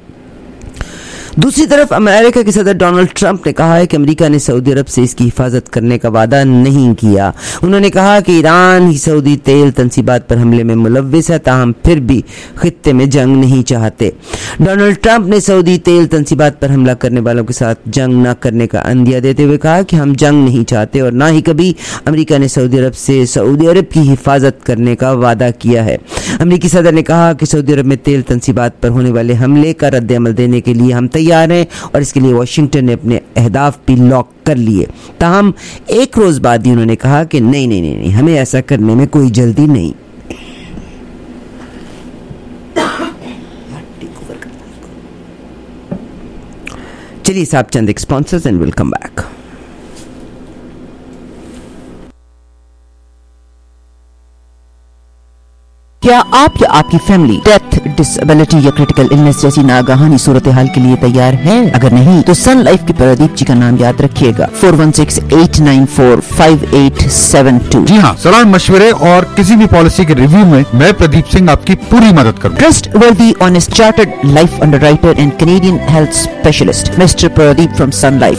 دوسری طرف امریکہ کے صدر ڈونلڈ ٹرمپ نے کہا ہے کہ امریکہ نے سعودی عرب سے اس کی حفاظت کرنے کا وعدہ نہیں کیا. انہوں نے کہا کہ ایران ہی سعودی تیل تنصیبات پر حملے میں ملوث ہے، تاہم پھر بھی خطے میں جنگ نہیں چاہتے. ڈونلڈ ٹرمپ نے سعودی تیل تنصیبات پر حملہ کرنے والوں کے ساتھ جنگ نہ کرنے کا عندیہ دیتے ہوئے کہا کہ ہم جنگ نہیں چاہتے اور نہ ہی کبھی امریکہ نے سعودی عرب سے سعودی عرب کی حفاظت کرنے کا وعدہ کیا ہے. امریکی صدر نے کہا کہ سعودی عرب میں تیل تنصیبات پر ہونے والے حملے کا رد عمل دینے کے لیے ہم تیار ہیں اور اس کے لیے واشنگٹن نے اپنے اہداف بھی لاک کر لیے. تاہم ایک روز بعد ہی انہوں نے کہا کہ نہیں ہمیں ایسا کرنے میں کوئی جلدی نہیں. چلیے صاحب چند sponsors and welcome back. کیا آپ یا آپ کی فیملی ڈیتھ، ڈسیبلٹی یا کریٹیکل النس جیسی ناگہانی صورتحال کے لیے تیار ہے؟ اگر نہیں تو سن لائف کے پردیپ جی کا نام یاد رکھیے گا. 4168945872. جی ہاں، صلاح مشورے اور کسی بھی پالیسی کے ریویو میں میں پردیپ سنگھ آپ کی پوری مدد کروں. Trustworthy honest chartered life underwriter and Canadian health specialist mister Pradeep from Sun Life.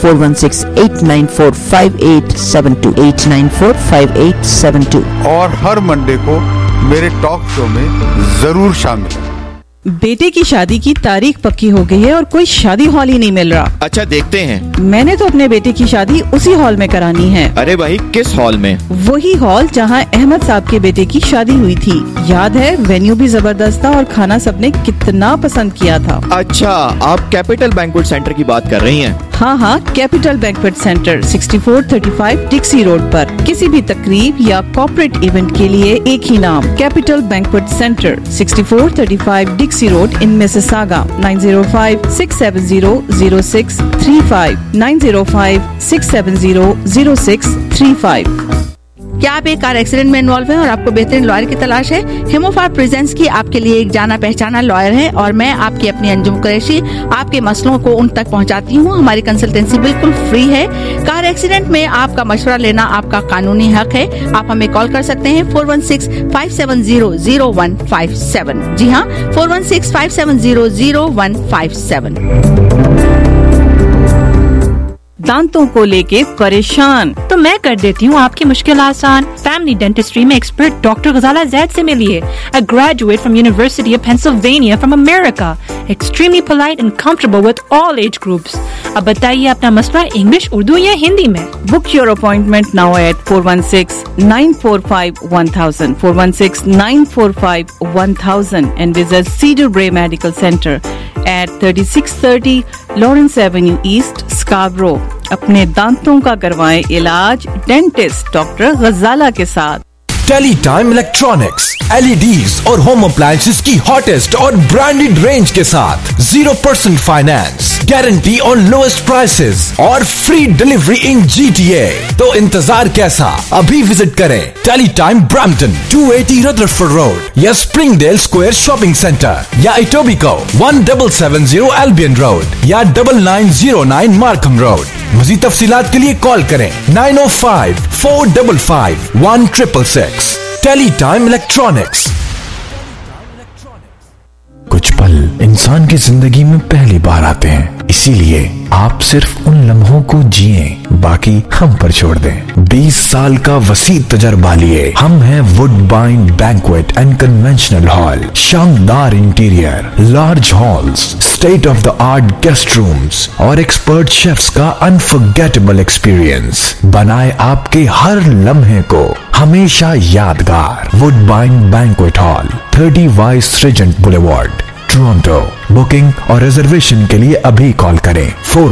4168945872. 8945872. اور ہر منڈے کو میرے ٹاک شو میں ضرور شامل ہے. بیٹے کی شادی کی تاریخ پکی ہو گئی ہے اور کوئی شادی ہال ہی نہیں مل رہا. اچھا دیکھتے ہیں. میں نے تو اپنے بیٹے کی شادی اسی ہال میں کرانی ہے. ارے بھائی کس ہال میں؟ وہی ہال جہاں احمد صاحب کے بیٹے کی شادی ہوئی تھی. یاد ہے وینیو بھی زبردست تھا اور کھانا سب نے کتنا پسند کیا تھا. اچھا آپ کیپٹل بینکویٹ سینٹر کی بات کر رہی ہیں؟ ہاں Capital Banquet Centre 6435 Dixie road پر. کسی بھی تقریب یا کارپوریٹ ایونٹ کے لیے ایک ہی نام، Capital Banquet Centre 6435 Dixie road in Mississauga. 9056700635 9056700635. کیا آپ ایک کار ایکسیڈنٹ میں انوالو ہیں اور آپ کو بہترین لائر کی تلاش ہے؟ ہیموفار پریزنس کی آپ کے لیے ایک جانا پہچانا لائر ہے اور میں آپ کی اپنی انجم قریشی آپ کے مسئلوں کو ان تک پہنچاتی ہوں. ہماری کنسلٹنسی بالکل فری ہے. کار ایکسیڈنٹ میں آپ کا مشورہ لینا آپ کا قانونی حق ہے. آپ ہمیں کال کر سکتے ہیں 4165700157. جی ہاں 4165700157. دانتوں کو لے کے پریشان تو میں کر دیتی ہوں آپ کی مشکل آسان. فیملی ڈینٹسٹری میں ایکسپرٹ ڈاکٹر غزالہ زید سے ملیے. A graduate from University of Pennsylvania from America. Extremely polite and comfortable with all age groups. اب بتائیے اپنا مسئلہ انگلش، اردو یا ہندی میں. Book your appointment now at 416-945-1000 416-945-1000 and visit Cedar Bray Medical Center at 3630 Lawrence Avenue East, Scarborough. اپنے دانتوں کا کروائیں علاج ڈینٹسٹ ڈاکٹر غزالہ کے ساتھ. ٹیلی ٹائم الیکٹرانکس LEDs اور ہوم اپلائنسز کی ہاٹسٹ اور برانڈیڈ رینج کے ساتھ 0% finance, guarantee on lowest prices اور فری ڈلیوری ان GTA. تو انتظار کیسا؟ ابھی وزٹ کریں tele time Brampton 280 Rutherford road یا Springdale square shopping centre یا ایٹوبیکو 1770 البین روڈ یا 9909 مارکم روڈ मज़ीद तफसीलात के लिए कॉल करें 905-455-1666। Tele time electronics. कुछ पल इंसान की जिंदगी में पहली बार आते हैं, इसीलिए आप सिर्फ उन लम्हों को जिए, बाकी हम पर छोड़ दें। 20 साल का वसी तजर्बा लिए हम हैं Woodbine banquet and conventional hall. शानदार interior, large halls, state of the art guest rooms और एक्सपर्ट शेफ्स का अनफॉरगेटेबल एक्सपीरियंस बनाए आपके हर लम्हे को हमेशा यादगार। Woodbine banquet hall, 30 vice regent boulevard, Toronto. Booking और रिजर्वेशन के लिए अभी कॉल करें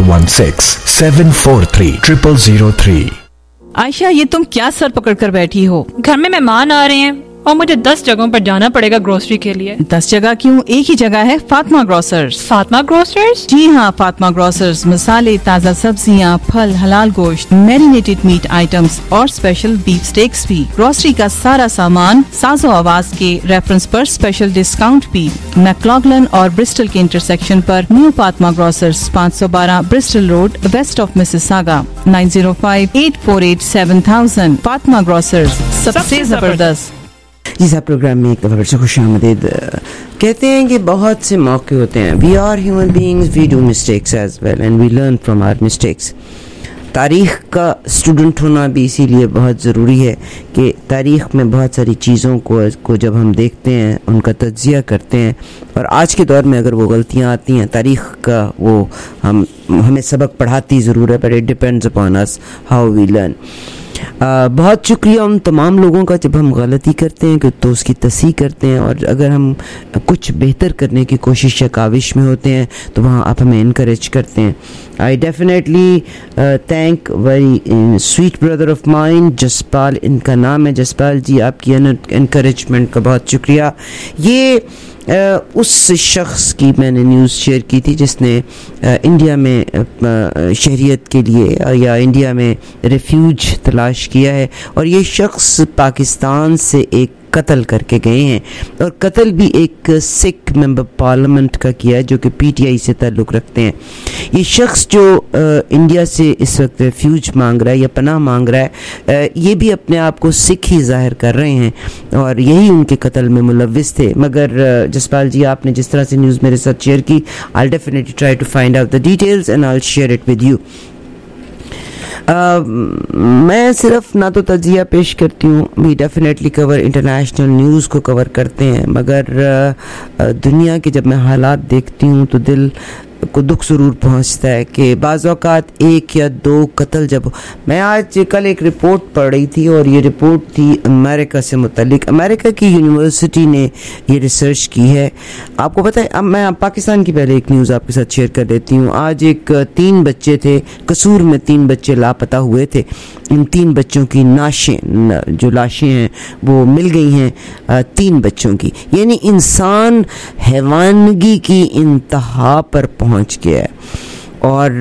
416-743-0003। आयशा, ये तुम क्या सर पकड़ कर बैठी हो? घर में मेहमान आ रहे हैं और मुझे 10 जगहों पर जाना पड़ेगा ग्रोसरी के लिए। 10 जगह क्यों? एक ही जगह है, फातिमा ग्रोसर्स। फातिमा ग्रोसर्स? जी हाँ, फातिमा ग्रोसर्स मसाले, ताज़ा सब्जियाँ, फल, हलाल गोश्त, मैरिनेटेड मीट आइटम्स और स्पेशल बीफ स्टेक्स भी। ग्रोसरी का सारा सामान साजो आवाज के रेफरेंस पर स्पेशल डिस्काउंट भी। मैक्लॉगलन और ब्रिस्टल के इंटरसेक्शन पर new Fatima grocers, 512 Bristol road, west of Mississauga, 9058487000। Fatima grocers, सबसे जबरदस्त। जी साहब, प्रोग्राम में एक दफ़ा फिर से खुशामदीद। कहते हैं कि बहुत से मौके होते हैं, we are human beings, we do mistakes as well and we learn from our mistakes. तारीख़ का स्टूडेंट होना भी इसीलिए बहुत ज़रूरी है कि तारीख़ में बहुत सारी चीज़ों को जब हम देखते हैं, उनका तज्ज़िया करते हैं, और आज के दौर में अगर वो गलतियाँ आती हैं, तारीख़ का वो हमें सबक पढ़ाती ज़रूर है, but it depends upon us how we learn. बहुत शुक्रिया उन तमाम लोगों का जब हम गलती करते हैं कि तो उसकी तस्हीह करते हैं, और अगर हम कुछ बेहतर करने की कोशिश या काविश में होते हैं तो वहाँ आप हमें इनकरेज करते हैं। I definitely thank very sweet brother of mind, Jaspal इनका नाम है। जसपाल जी, आपकी इनकरेजमेंट का बहुत शुक्रिया। ये उस शख्स की मैंने न्यूज़ शेयर की थी जिसने इंडिया में शहरियत के लिए या इंडिया में रेफ्यूज तलाश किया है, और ये शख्स पाकिस्तान से एक कत्ल करके गए हैं, और कत्ल भी एक सिख मेंबर पार्लियामेंट का किया है जो कि पीटीआई से ताल्लुक़ रखते हैं। ये शख्स जो इंडिया से इस वक्त रेफ्यूज मांग रहा है या पनाह मांग रहा है, ये भी अपने आप को सिख ही जाहिर कर रहे हैं और यही उनके कत्ल में मुलव्विस थे। मगर जसपाल जी, आपने जिस तरह से न्यूज़ मेरे साथ शेयर की, I definitely try to find out the details and I will share it with you. मैं सिर्फ ना तो तजिया पेश करती हूँ, we definitely cover international news को कवर करते हैं, मगर दुनिया के जब मैं हालात देखती हूँ तो दिल को दुख ज़रूर पहुँचता है कि बाज़ औक़ात 1 या 2 कत्ल जब मैं आज कल एक रिपोर्ट पढ़ रही थी, और ये रिपोर्ट थी अमेरिका से मुतल्लिक। अमेरिका की यूनिवर्सिटी ने ये रिसर्च की है। आपको पता है, अब मैं पाकिस्तान की पहले एक न्यूज़ आपके साथ शेयर कर देती हूँ। आज 3 बच्चे थे, कसूर में 3 बच्चे लापता हुए थे। इन 3 बच्चों की जो लाशें हैं वो मिल गई हैं, 3 बच्चों की। यानी इंसान हैवानगी की इंतहा पर पहुंच गया है, और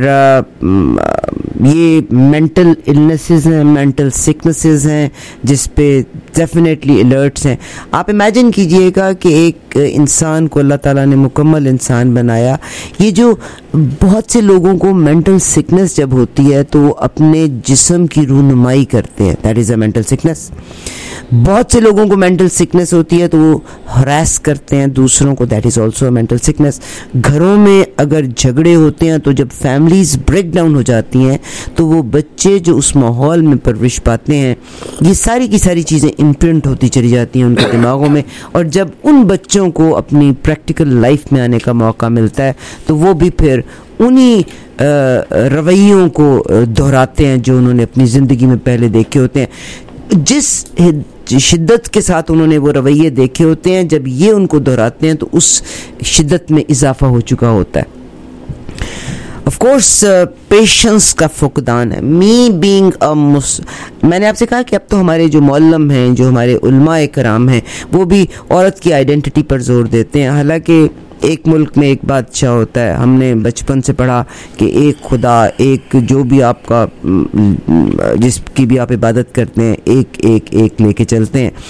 ये मेंटल इलनेसेस हैं, मेंटल सिकनेसेस हैं, जिस पे डेफिनेटली अलर्ट्स हैं। आप इमेजिन कीजिएगा कि एक इंसान को अल्लाह ताला ने मुकम्मल इंसान बनाया। ये जो बहुत से लोगों को मेंटल सिकनेस जब होती है तो वो अपने जिस्म की रूनुमाई करते हैं, that is a mental sickness. बहुत से लोगों को मेंटल सिकनेस होती है तो वो हरास करते हैं दूसरों को, that is also a mental sickness. घरों में अगर झगड़े होते हैं तो जब फैमिलीज ब्रेक डाउन हो जाती हैं तो वो बच्चे जो उस माहौल में परवरिश पाते हैं, ये सारी की सारी चीज़ें इम्प्रिंट होती चली जाती हैं उनके दिमागों में, और जब उन बच्चों को अपनी प्रैक्टिकल लाइफ में आने का मौका मिलता है तो वो भी फिर उन्हीं रवैयों को दोहराते हैं जो उन्होंने अपनी ज़िंदगी में पहले देखे होते हैं। जिस शिद्दत के साथ उन्होंने वो रवैये देखे होते हैं, जब ये उनको दोहराते हैं तो उस शिद्दत में इजाफा हो चुका होता है। ऑफ कोर्स पेशेंस का फुकदान है। मी बीइंग मैंने आपसे कहा कि अब तो हमारे जो मौलम हैं, जो हमारे उलमाए कराम हैं, वो भी औरत की आइडेंटिटी पर जोर देते हैं। हालांकि एक मुल्क में एक बादशाह होता है, हमने बचपन से पढ़ा कि एक खुदा, एक जो भी आपका जिसकी भी आप इबादत करते हैं, एक एक एक लेके चलते हैं।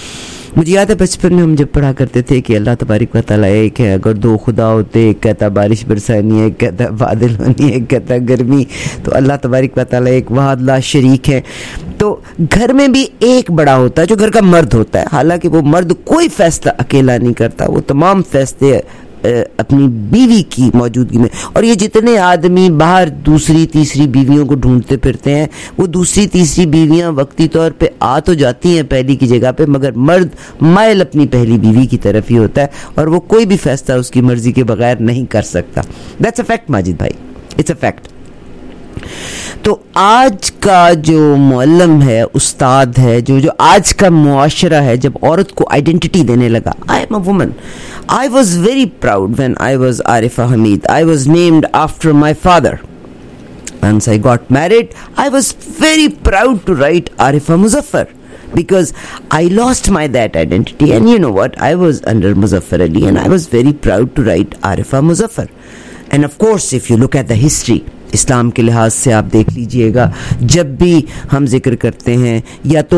مجھے یاد ہے بچپن میں ہم جب پڑھا کرتے تھے کہ اللہ تبارک و تعالیٰ ایک ہے, اگر دو خدا ہوتے, ایک کہتا بارش برسانی ہے, ایک کہتا بادل ہونی ہے, ایک کہتا گرمی, تو اللہ تبارک و تعالیٰ ایک واحد لا شریک ہے. تو گھر میں بھی ایک بڑا ہوتا ہے جو گھر کا مرد ہوتا ہے, حالانکہ وہ مرد کوئی فیصلہ اکیلا نہیں کرتا, وہ تمام فیصلے اپنی بیوی کی موجودگی میں. اور یہ جتنے آدمی باہر دوسری تیسری بیویوں کو ڈھونڈتے پھرتے ہیں, وہ دوسری تیسری بیویاں وقتی طور پہ آ تو جاتی ہیں پہلی کی جگہ پہ, مگر مرد مائل اپنی پہلی بیوی کی طرف ہی ہوتا ہے, اور وہ کوئی بھی فیصلہ اس کی مرضی کے بغیر نہیں کر سکتا. دیٹس اے فیکٹ ماجد بھائی, اٹس اے فیکٹ. تو آج کا جو معلم ہے, استاد ہے, جو آج کا معاشرہ ہے, جب عورت کو آئیڈینٹی دینے لگا, I am a woman. I was very proud when I was Arifa Hamid. I was named after my father. Once I got married, I was very proud to write Arifa Muzaffar, because I lost my that identity, and you know what, I was under Muzaffar Ali, and I was very proud to write Arifa Muzaffar. And of course, if you look at the history, اسلام کے لحاظ سے آپ دیکھ لیجئے گا, جب بھی ہم ذکر کرتے ہیں یا تو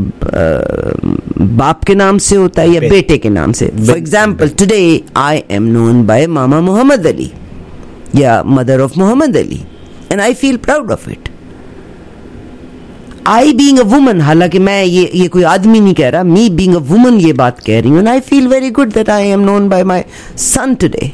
باپ کے نام سے ہوتا ہے یا بیٹے کے نام سے. For example, today I am known by mama Muhammad Ali یا mother of Muhammad Ali, and I feel proud of it. I being a woman, حالانکہ میں یہ کوئی آدمی نہیں کہہ رہا, می بینگ اے وومن یہ بات کہہ رہی ہوں, and I feel very good that I am known by my son today.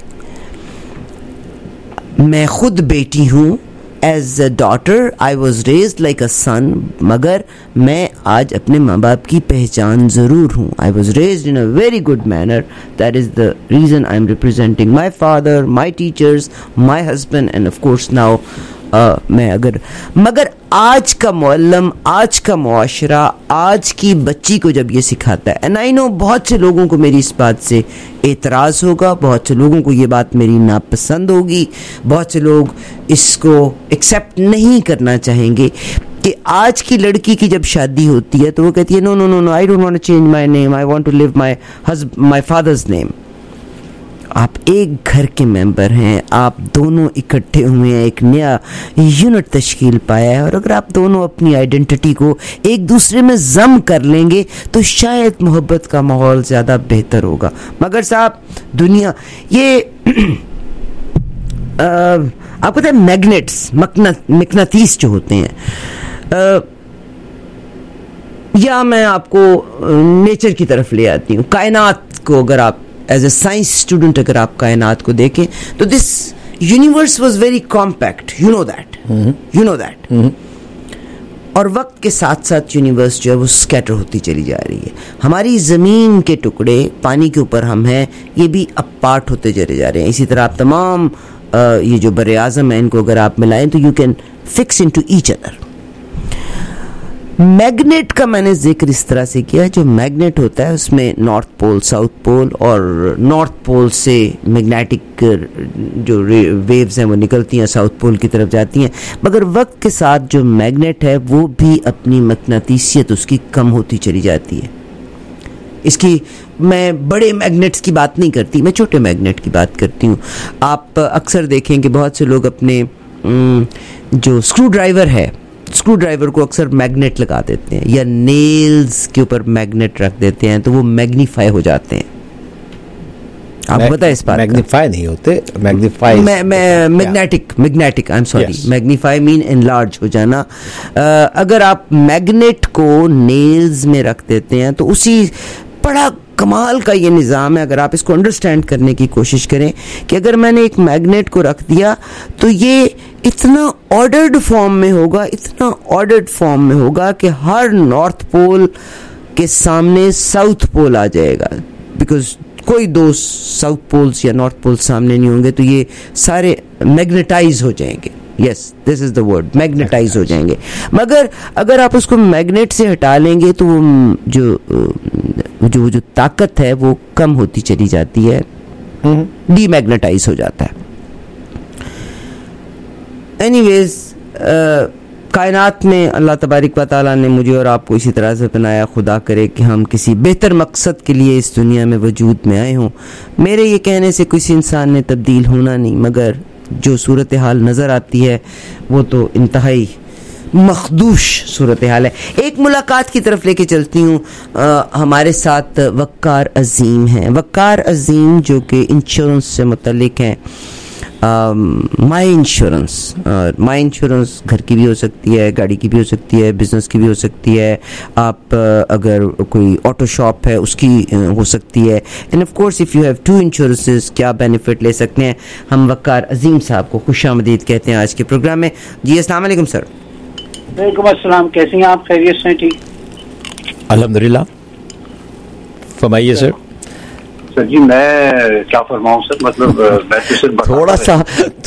میں خود بیٹی ہوں, as a daughter I was raised like a son, مگر میں آج اپنے ماں باپ کی پہچان ضرور ہوں. I was raised in a very good manner, that is the reason I am representing my father, my teachers, my husband, and of course now میں مگر آج کا معلم, آج کا معاشرہ, آج کی بچی کو جب یہ سکھاتا ہے, اینڈ آئی نو بہت سے لوگوں کو میری اس بات سے اعتراض ہوگا, بہت سے لوگوں کو یہ بات میری ناپسند ہوگی, بہت سے لوگ اس کو ایکسیپٹ نہیں کرنا چاہیں گے کہ آج کی لڑکی کی جب شادی ہوتی ہے تو وہ کہتی ہے no no no no, I don't want to change my name, I want to leave my father's name. آپ ایک گھر کے ممبر ہیں, آپ دونوں اکٹھے ہوئے ہیں, ایک نیا یونٹ تشکیل پایا ہے, اور اگر آپ دونوں اپنی آئیڈینٹی کو ایک دوسرے میں ضم کر لیں گے تو شاید محبت کا ماحول زیادہ بہتر ہوگا. مگر صاحب دنیا یہ آپ کو پتہ ہے میگنیٹس, مقناطیس جو ہوتے ہیں, یا میں آپ کو نیچر کی طرف لے آتی ہوں, کائنات کو اگر آپ ایز اے سائنس اسٹوڈنٹ اگر آپ کائنات کو دیکھیں تو this universe was very compact, you know that. اور وقت کے ساتھ ساتھ یونیورس جو ہے وہ اسکیٹر ہوتی چلی جا رہی ہے. ہماری زمین کے ٹکڑے, پانی کے اوپر ہم ہیں, یہ بھی اپارٹ ہوتے چلے جا رہے ہیں. اسی طرح آپ تمام یہ جو بر اعظم ہیں ان کو اگر آپ ملائیں تو you can fix into each other. Magnet کا میں نے ذکر اس طرح سے کیا, جو میگنیٹ ہوتا ہے اس میں نارتھ پول, ساؤتھ پول, اور نارتھ پول سے میگنیٹک جو ویوز ہیں وہ نکلتی ہیں, ساؤتھ پول کی طرف جاتی ہیں, مگر وقت کے ساتھ جو میگنیٹ ہے وہ بھی اپنی مقناطیسیت اس کی کم ہوتی چلی جاتی ہے. اس کی میں بڑے میگنیٹس کی بات نہیں کرتی, میں چھوٹے میگنیٹ کی بات کرتی ہوں. آپ اکثر دیکھیں کہ بہت سے لوگ اپنے جو اسکرو ڈرائیور ہے, اسکرو ڈرائیور کو اکثر میگنیٹ لگا دیتے ہیں, یا نیلز کے اوپر میگنیٹ رکھ دیتے ہیں, تو وہ میگنیفائی ہو جاتے ہیں. آپ کو پتہ ہے اس بات, میگنیفائی نہیں ہوتے, magnetic, I am sorry, magnify mean enlarge ہو جانا. اگر آپ میگنیٹ کو نیلز میں رکھ دیتے ہیں تو اسی بڑا کمال کا یہ نظام ہے. اگر آپ اس کو انڈرسٹینڈ کرنے کی کوشش کریں کہ اگر میں نے ایک میگنیٹ کو رکھ دیا تو یہ اتنا آرڈرڈ فارم میں ہوگا, اتنا آرڈرڈ فارم میں ہوگا کہ ہر نارتھ پول کے سامنے ساؤتھ پول آ جائے گا, بیکاز کوئی دو ساؤتھ پولز یا نارتھ پول سامنے نہیں ہوں گے, تو یہ سارے میگنیٹائز ہو جائیں گے. یس, دس از دا ورڈ, میگنیٹائز ہو جائیں گے. مگر اگر آپ اس کو میگنیٹ سے ہٹا لیں گے تو جو طاقت ہے وہ کم ہوتی چلی جاتی ہے, ڈی میگنیٹائز ہو جاتا ہے. اینی ویز, کائنات میں اللہ تبارک و تعالیٰ نے مجھے اور آپ کو اسی طرح سے بنایا. خدا کرے کہ ہم کسی بہتر مقصد کے لیے اس دنیا میں وجود میں آئے ہوں. میرے یہ کہنے سے کسی انسان نے تبدیل ہونا نہیں, مگر جو صورتحال نظر آتی ہے وہ تو انتہائی مخدوش صورتحال ہے. ایک ملاقات کی طرف لے کے چلتی ہوں. ہمارے ساتھ وقار عظیم ہیں. وقار عظیم جو کہ انشورنس سے متعلق ہیں. My insurance. اور مائی انشورنس گھر کی بھی ہو سکتی ہے, گاڑی کی بھی ہو سکتی ہے, بزنس کی بھی ہو سکتی ہے, آپ اگر کوئی آٹو شاپ ہے اس کی ہو سکتی ہے. And of course if you have two insurances کیا بینیفٹ لے سکتے ہیں. ہم وقار عظیم صاحب کو خوش آمدید کہتے ہیں آج کے پروگرام میں. جی السلام علیکم سر. وعلیکم السلام. کیسے ہیں آپ؟ خیریت سے؟ ٹھیک الحمدللہ. فرمائیے سر. سر جی میں کیا فرماؤں سر, مطلب میں تو صرف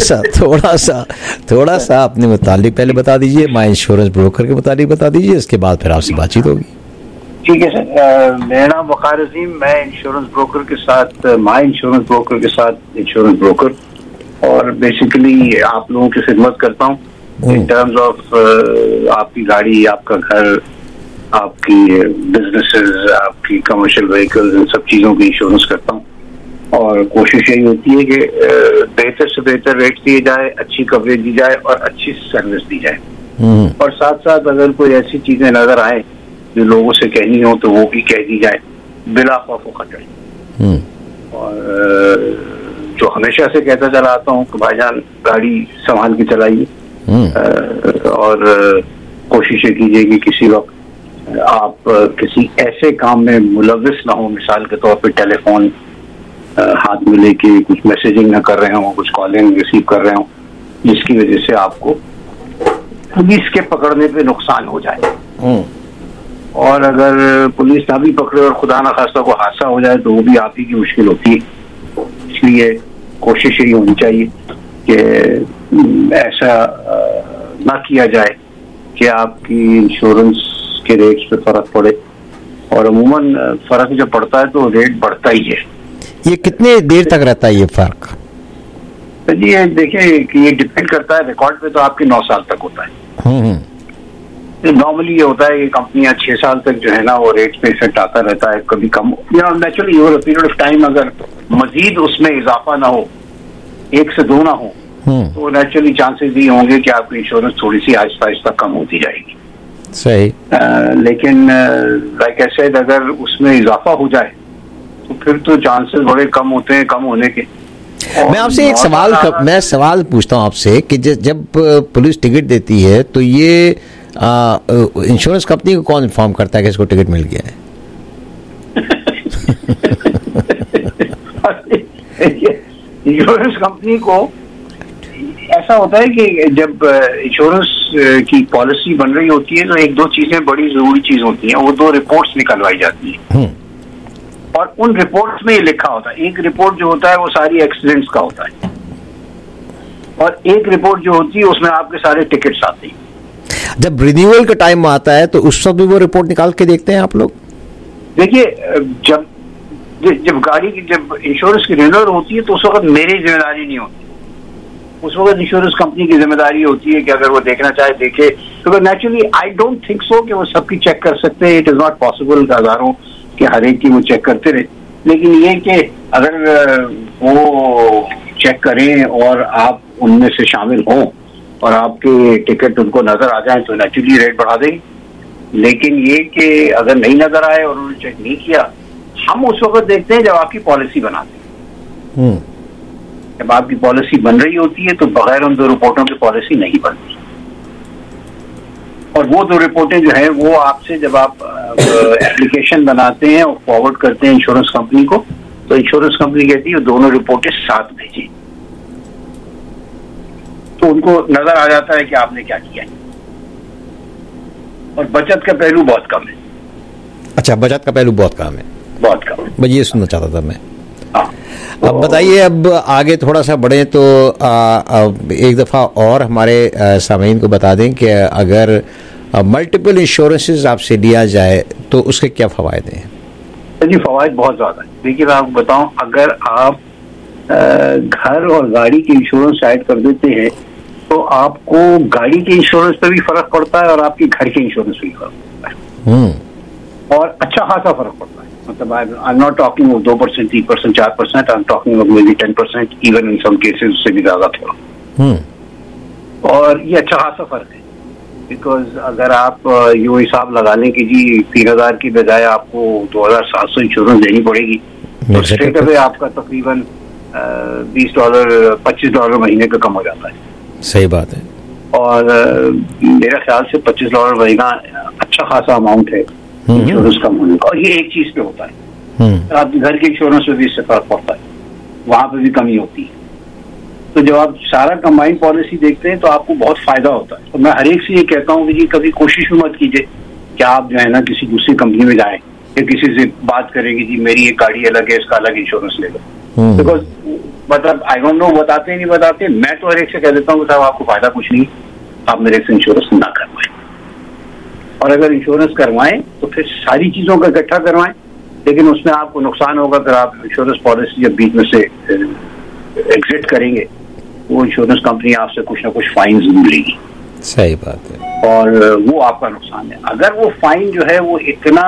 تھوڑا سا اپنے متعلق پہلے بتا دیجئے, مائی انشورنس بروکر کے متعلق بتا دیجئے, اس کے بعد پھر آپ سے بات چیت ہوگی. ٹھیک ہے سر. میرا نام وقار عظیم, میں انشورنس بروکر کے ساتھ مائی انشورنس بروکر کے ساتھ انشورنس بروکر, اور بیسیکلی آپ لوگوں کی خدمت کرتا ہوں ان ٹرمز آف آپ کی گاڑی, آپ کا گھر, آپ کی بزنسز, آپ کی کمرشل وہیکلز, ان سب چیزوں کی انشورنس کرتا ہوں. اور کوشش یہی ہوتی ہے کہ بہتر سے بہتر ریٹ دیے جائے, اچھی کوریج دی جائے اور اچھی سروس دی جائے. اور ساتھ ساتھ اگر کوئی ایسی چیزیں نظر آئیں جو لوگوں سے کہنی ہو تو وہ بھی کہہ دی جائے بلا خوف و خطرے. اور جو ہمیشہ سے کہتا چلا آتا ہوں کہ بھائی جان گاڑی سنبھال کے چلائیے, اور کوشش یہ کیجیے کہ کسی وقت آپ کسی ایسے کام میں ملوث نہ ہو, مثال کے طور پہ ٹیلی فون ہاتھ میں لے کے کچھ میسیجنگ نہ کر رہے ہوں, کچھ کالنگ ریسیو کر رہے ہوں, جس کی وجہ سے آپ کو پولیس کے پکڑنے پہ نقصان ہو جائے. اور اگر پولیس نہ بھی پکڑے اور خدا نخواستہ کو حادثہ ہو جائے تو وہ بھی آپ ہی کی مشکل ہوتی ہے. اس لیے کوشش یہی ہونی چاہیے کہ ایسا نہ کیا جائے کہ آپ کی انشورنس کے ریٹس پہ فرق پڑے, اور عموماً فرق جب پڑتا ہے تو ریٹ بڑھتا ہی ہے. یہ کتنے دیر تک رہتا ہے یہ فرق؟ جی دیکھیں کہ یہ ڈپینڈ کرتا ہے, ریکارڈ پہ تو آپ کے 9 سال تک ہوتا ہے. نارملی یہ ہوتا ہے کہ کمپنیاں 6 سال تک جو ہے نا وہ ریٹ پہ افیکٹ آتا رہتا ہے, کبھی کم, naturally over a period of time اگر مزید اس میں اضافہ نہ ہو, 1 سے 2 نہ ہو, تو نیچرلی چانسز یہ ہوں گے کہ آپ کی انشورنس تھوڑی سی آہستہ آہستہ کم ہوتی جائے گی. صحیح. لیکن لائک آئی سیڈ اگر اس میں اضافہ ہو جائے تو پھر تو چانسز بڑے کم ہوتے ہیں کم ہونے کے. میں آپ سے ایک سوال پوچھتا ہوں آپ سے کہ جب پولیس ٹکٹ دیتی ہے تو یہ انشورنس کمپنی کو کون انفارم کرتا ہے کہ اس کو ٹکٹ مل گیا ہے؟ انشورنس کمپنی کو ایسا ہوتا ہے کہ جب انشورنس کی پالیسی بن رہی ہوتی ہے تو 1-2 چیزیں بڑی ضروری چیز ہوتی ہیں. وہ 2 رپورٹس نکلوائی جاتی ہیں, اور ان رپورٹس میں یہ لکھا ہوتا ہے. ایک رپورٹ جو ہوتا ہے وہ ساری ایکسیڈنٹس کا ہوتا ہے, اور ایک رپورٹ جو ہوتی ہے اس میں آپ کے سارے ٹکٹس آتے ہیں. جب رینیول کا ٹائم آتا ہے تو اس وقت بھی وہ رپورٹ نکال کے دیکھتے ہیں آپ لوگ؟ دیکھیے جب گاڑی کی جب انشورنس کی رینیول ہوتی ہے تو اس وقت میری ذمہ داری نہیں ہوتی, اس وقت انشورنس کمپنی کی ذمہ داری ہوتی ہے کہ اگر وہ دیکھنا چاہے دیکھے. کیونکہ naturally I don't think so کہ وہ سب کی چیک کر سکتے ہیں. اٹ از ناٹ پاسبل ہزاروں کہ ہر ایک کی وہ چیک کرتے رہے. لیکن یہ کہ اگر وہ چیک کریں اور آپ ان میں سے شامل ہوں اور آپ کے ٹکٹ ان کو نظر آ جائیں تو نیچرلی ریٹ بڑھا دیں گے. لیکن یہ کہ اگر نہیں نظر آئے اور انہوں نے چیک نہیں کیا, ہم اس وقت دیکھتے ہیں جب آپ کی پالیسی بناتے ہیں. جب آپ کی پالیسی بن رہی ہوتی ہے تو بغیر ان 2 رپورٹوں کی پالیسی نہیں بنتی. اور وہ 2 رپورٹیں جو ہیں وہ آپ سے جب آپ اپلیکیشن بناتے ہیں اور فارورڈ کرتے ہیں انشورنس کمپنی کو, تو انشورنس کمپنی کہتی ہے دونوں رپورٹیں ساتھ بھیجیں, تو ان کو نظر آ جاتا ہے کہ آپ نے کیا کیا ہے. اور بچت کا پہلو بہت کم ہے. اچھا, بچت کا پہلو بہت کم ہے. بہت کم. بس یہ سننا چاہتا تھا میں. اب بتائیے, اب آگے تھوڑا سا بڑھیں تو ایک دفعہ اور ہمارے سامعین کو بتا دیں کہ اگر ملٹیپل انشورنسز آپ سے لیا جائے تو اس کے کیا فوائد ہیں؟ جی فوائد بہت زیادہ ہیں. دیکھیے میں آپ کو بتاؤں, اگر آپ گھر اور گاڑی کی انشورنس ایڈ کر دیتے ہیں تو آپ کو گاڑی کی انشورنس پہ بھی فرق پڑتا ہے اور آپ کی گھر کی انشورنس پہ بھی فرق پڑتا ہے, اور اچھا خاصا فرق پڑتا ہے. مطلب I'm not talking of 2%, 3%, 4%. I'm talking of maybe 10%, even in some cases اس سے بھی زیادہ تھوڑا. اور یہ اچھا خاصا فرق ہے. بیکاز اگر آپ یہ حساب لگا لیں کہ جی 3,000 کی بجائے آپ کو 2,700 انشورنس دینی پڑے گی تو اسٹریٹ اوے آپ کا تقریباً $20 $25 مہینے کا کم ہو جاتا ہے. صحیح بات ہے. اور میرا خیال سے $25 مہینہ اچھا خاصا اماؤنٹ ہے انشورنس کم ہونے کا. اور یہ ایک چیز پہ ہوتا ہے, آپ گھر کے انشورنس پہ بھی اس سے فرق پڑتا ہے, وہاں پہ بھی کمی ہوتی ہے. تو جب آپ سارا کمبائنڈ پالیسی دیکھتے ہیں تو آپ کو بہت فائدہ ہوتا ہے. تو میں ہر ایک سے یہ کہتا ہوں کہ جی کبھی کوشش بھی مت کیجیے کہ آپ جو ہے نا کسی دوسری کمپنی میں جائیں یا کسی سے بات کریں کہ جی میری ایک گاڑی الگ ہے, اس کا الگ انشورنس لے لو. بیکاز مطلب آئی ڈونٹ نو بتاتے نہیں بتاتے, میں تو ہر ایک سے کہہ دیتا ہوں کہ صاحب آپ کو فائدہ کچھ نہیں, آپ میرے سے انشورنس نہ کروائیں. اور اگر انشورنس کروائیں تو پھر ساری چیزوں کا اکٹھا کروائیں, لیکن اس میں آپ کو نقصان ہوگا اگر آپ انشورنس پالیسی جب بیچ میں سے ایگزٹ کریں گے وہ انشورنس کمپنی آپ سے کچھ نہ کچھ فائنز لے گی. صحیح بات ہے. اور وہ آپ کا نقصان ہے. اگر وہ فائن جو ہے وہ اتنا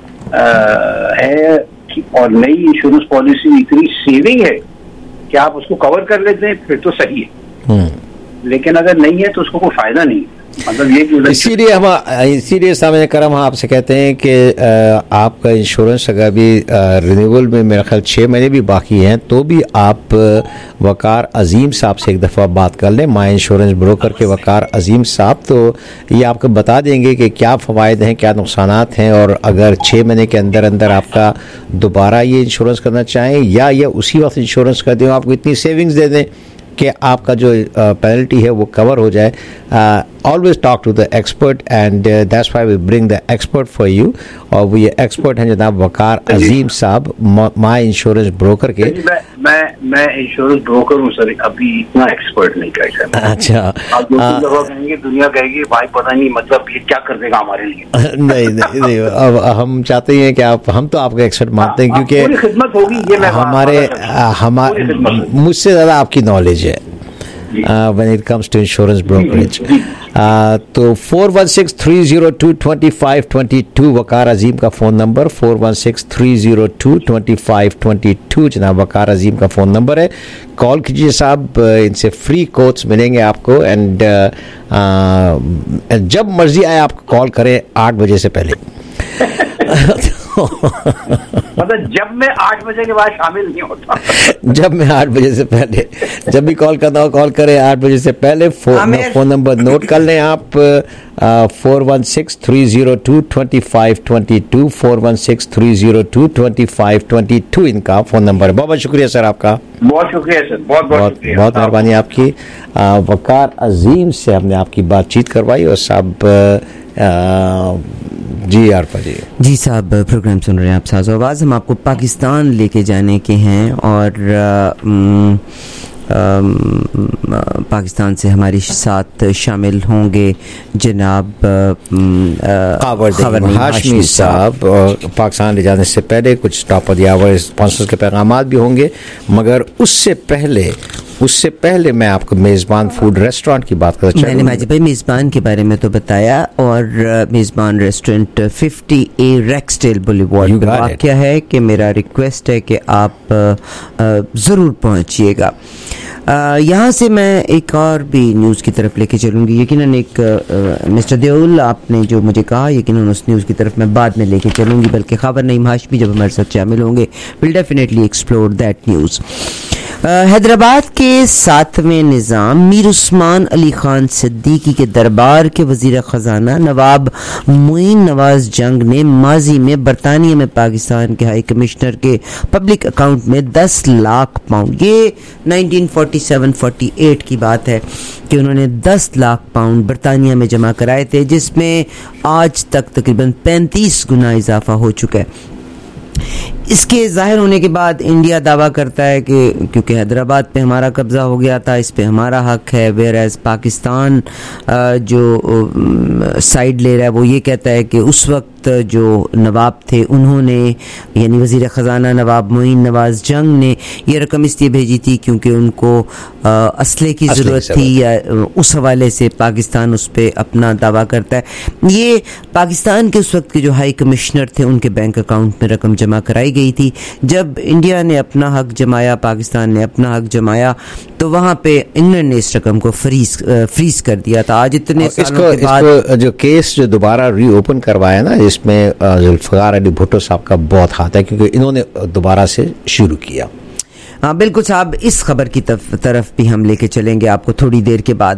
ہے اور نئی انشورنس پالیسی اتنی سیونگ ہے کہ آپ اس کو کور کر لیتے ہیں پھر تو صحیح ہے, لیکن اگر نہیں ہے تو اس کو کوئی فائدہ نہیں ہے. مطلب یہ کہ اسی لیے سامنے کرم ہم آپ سے کہتے ہیں کہ آپ کا انشورنس اگر بھی رینیول میں میرا خیال 6 مہینے بھی باقی ہیں تو بھی آپ وقار عظیم صاحب سے ایک دفعہ بات کر لیں, مائی انشورنس بروکر کے وقار عظیم صاحب, تو یہ آپ کو بتا دیں گے کہ کیا فوائد ہیں کیا نقصانات ہیں, اور اگر 6 مہینے کے اندر اندر آپ کا دوبارہ یہ انشورنس کرنا چاہیں یا اسی وقت انشورنس کر دیں, آپ کو اتنی سیونگز دے دیں کہ آپ کا جو پینلٹی ہے وہ کور ہو جائے. Always talk to the expert and that's why we bring the expert for you. اور وہ یہ ایکسپرٹ ہیں جناب وقار عظیم صاحب, مائی انشورنس بروکر کے. میں انشورنس بروکر ہوں سر, ابھی اتنا ایکسپرٹ نہیں کہہ سکتا. اچھا, آپ کہیں گے دنیا کہے گی بھائی پتہ نہیں مطلب یہ کیا کر دے گا ہمارے لیے. نہیں, اب ہم چاہتے ہیں کہ ہم تو آپ کا ایکسپرٹ مانتے ہیں کیونکہ خدمت ہوگی یہ مجھ سے زیادہ آپ کی نالج ہے when it comes to insurance brokerage. تو 416-302-2522 وقار عظیم کا فون نمبر, 416-302-2522 جناب وقار عظیم کا فون نمبر ہے. کال کیجیے صاحب, ان سے فری کوٹس ملیں گے آپ کو, اینڈ جب مرضی آئے آپ کال کریں 8 بجے سے پہلے. مطلب جب میں 8 بجے کے بعد شامل نہیں ہوتا, جب میں 8 بجے سے پہلے, جب بھی کال کرتا ہوں کال کریں 8 بجے سے پہلے. فون نمبر نوٹ کر لیں آپ, 416-302-2522 416-302-2522 ان کا فون نمبر ہے. بہت بہت شکریہ سر آپ کا. بہت شکریہ سر, بہت مہربانی آپ کی. وقار عظیم سے ہم نے آپ کی بات چیت کروائی. اور صاحب جی عارفہ جی صاحب پروگرام سن رہے ہیں آپ ساز و آواز. ہم آپ کو پاکستان لے کے جانے کے ہیں اور پاکستان سے ہمارے ساتھ شامل ہوں گے جناب ہاشمی صاحب. اور پاکستان لے جانے سے پہلے کچھ top of the hour sponsors کے پیغامات بھی ہوں گے, مگر اس سے پہلے میں آپ کو میزبان فوڈ ریسٹورانٹ کی بات کرنا چاہوں گا. میں نے ماجد بھائی میزبان کے بارے میں تو بتایا, اور میزبان ریسٹورنٹ 50A ریکسڈیل بولیوارڈ پر واقع ہے کہ میرا ریکویسٹ ہے کہ آپ ضرور پہنچیے گا. یہاں سے میں ایک اور بھی نیوز کی طرف لے کے چلوں گی. یقیناً ایک مسٹر دیول آپ نے جو مجھے کہا, یقیناً اس نیوز کی طرف میں بعد میں لے کے چلوں گی, بلکہ خبر نعیم ہاشمی جب ہمارے ساتھ شامل ہوں گے will definitely explore that news. Hyderabad کے 7ویں نظام میر عثمان علی خان صدیقی کے دربار کے وزیر خزانہ نواب معین نواز جنگ نے ماضی میں برطانیہ میں پاکستان کے ہائی کمشنر کے پبلک اکاؤنٹ میں 10 لاکھ پاؤنڈ, یہ 1947-48 کی بات ہے کہ انہوں نے 10 لاکھ پاؤنڈ برطانیہ میں جمع کرائے تھے, جس میں آج تک تقریباً 35 گنا اضافہ ہو چکا ہے. اس کے ظاہر ہونے کے بعد انڈیا دعویٰ کرتا ہے کہ کیونکہ حیدرآباد پہ ہمارا قبضہ ہو گیا تھا, اس پہ ہمارا حق ہے, ویئر ایز پاکستان جو سائیڈ لے رہا ہے وہ یہ کہتا ہے کہ اس وقت جو نواب تھے انہوں نے, یعنی وزیر خزانہ نواب معین نواز جنگ نے یہ رقم اس لیے بھیجی تھی کیونکہ ان کو اسلحے کی ضرورت تھی, یا اس حوالے سے پاکستان اس پہ اپنا دعویٰ کرتا ہے. یہ پاکستان کے اس وقت کے جو ہائی کمشنر تھے ان کے بینک اکاؤنٹ میں رقم جمع کرائی गई थी. जब इंडिया ने अपना हक जमाया, पाकिस्तान ने अपना हक जमाया, तो वहाँ पे इंग्लैंड ने इस रकम को फ्रीज कर दिया था. आज इतने सालों के बाद इसको जो केस जो दोबारा रीओपन करवाया ना, इसमें जुल्फ़िकार अली भुट्टो साहब का बहुत हाथ है, क्योंकि इन्होंने दोबारा से शुरू किया. हाँ बिल्कुल साहब, इस खबर की तरफ भी हम लेके चलेंगे आपको थोड़ी देर के बाद.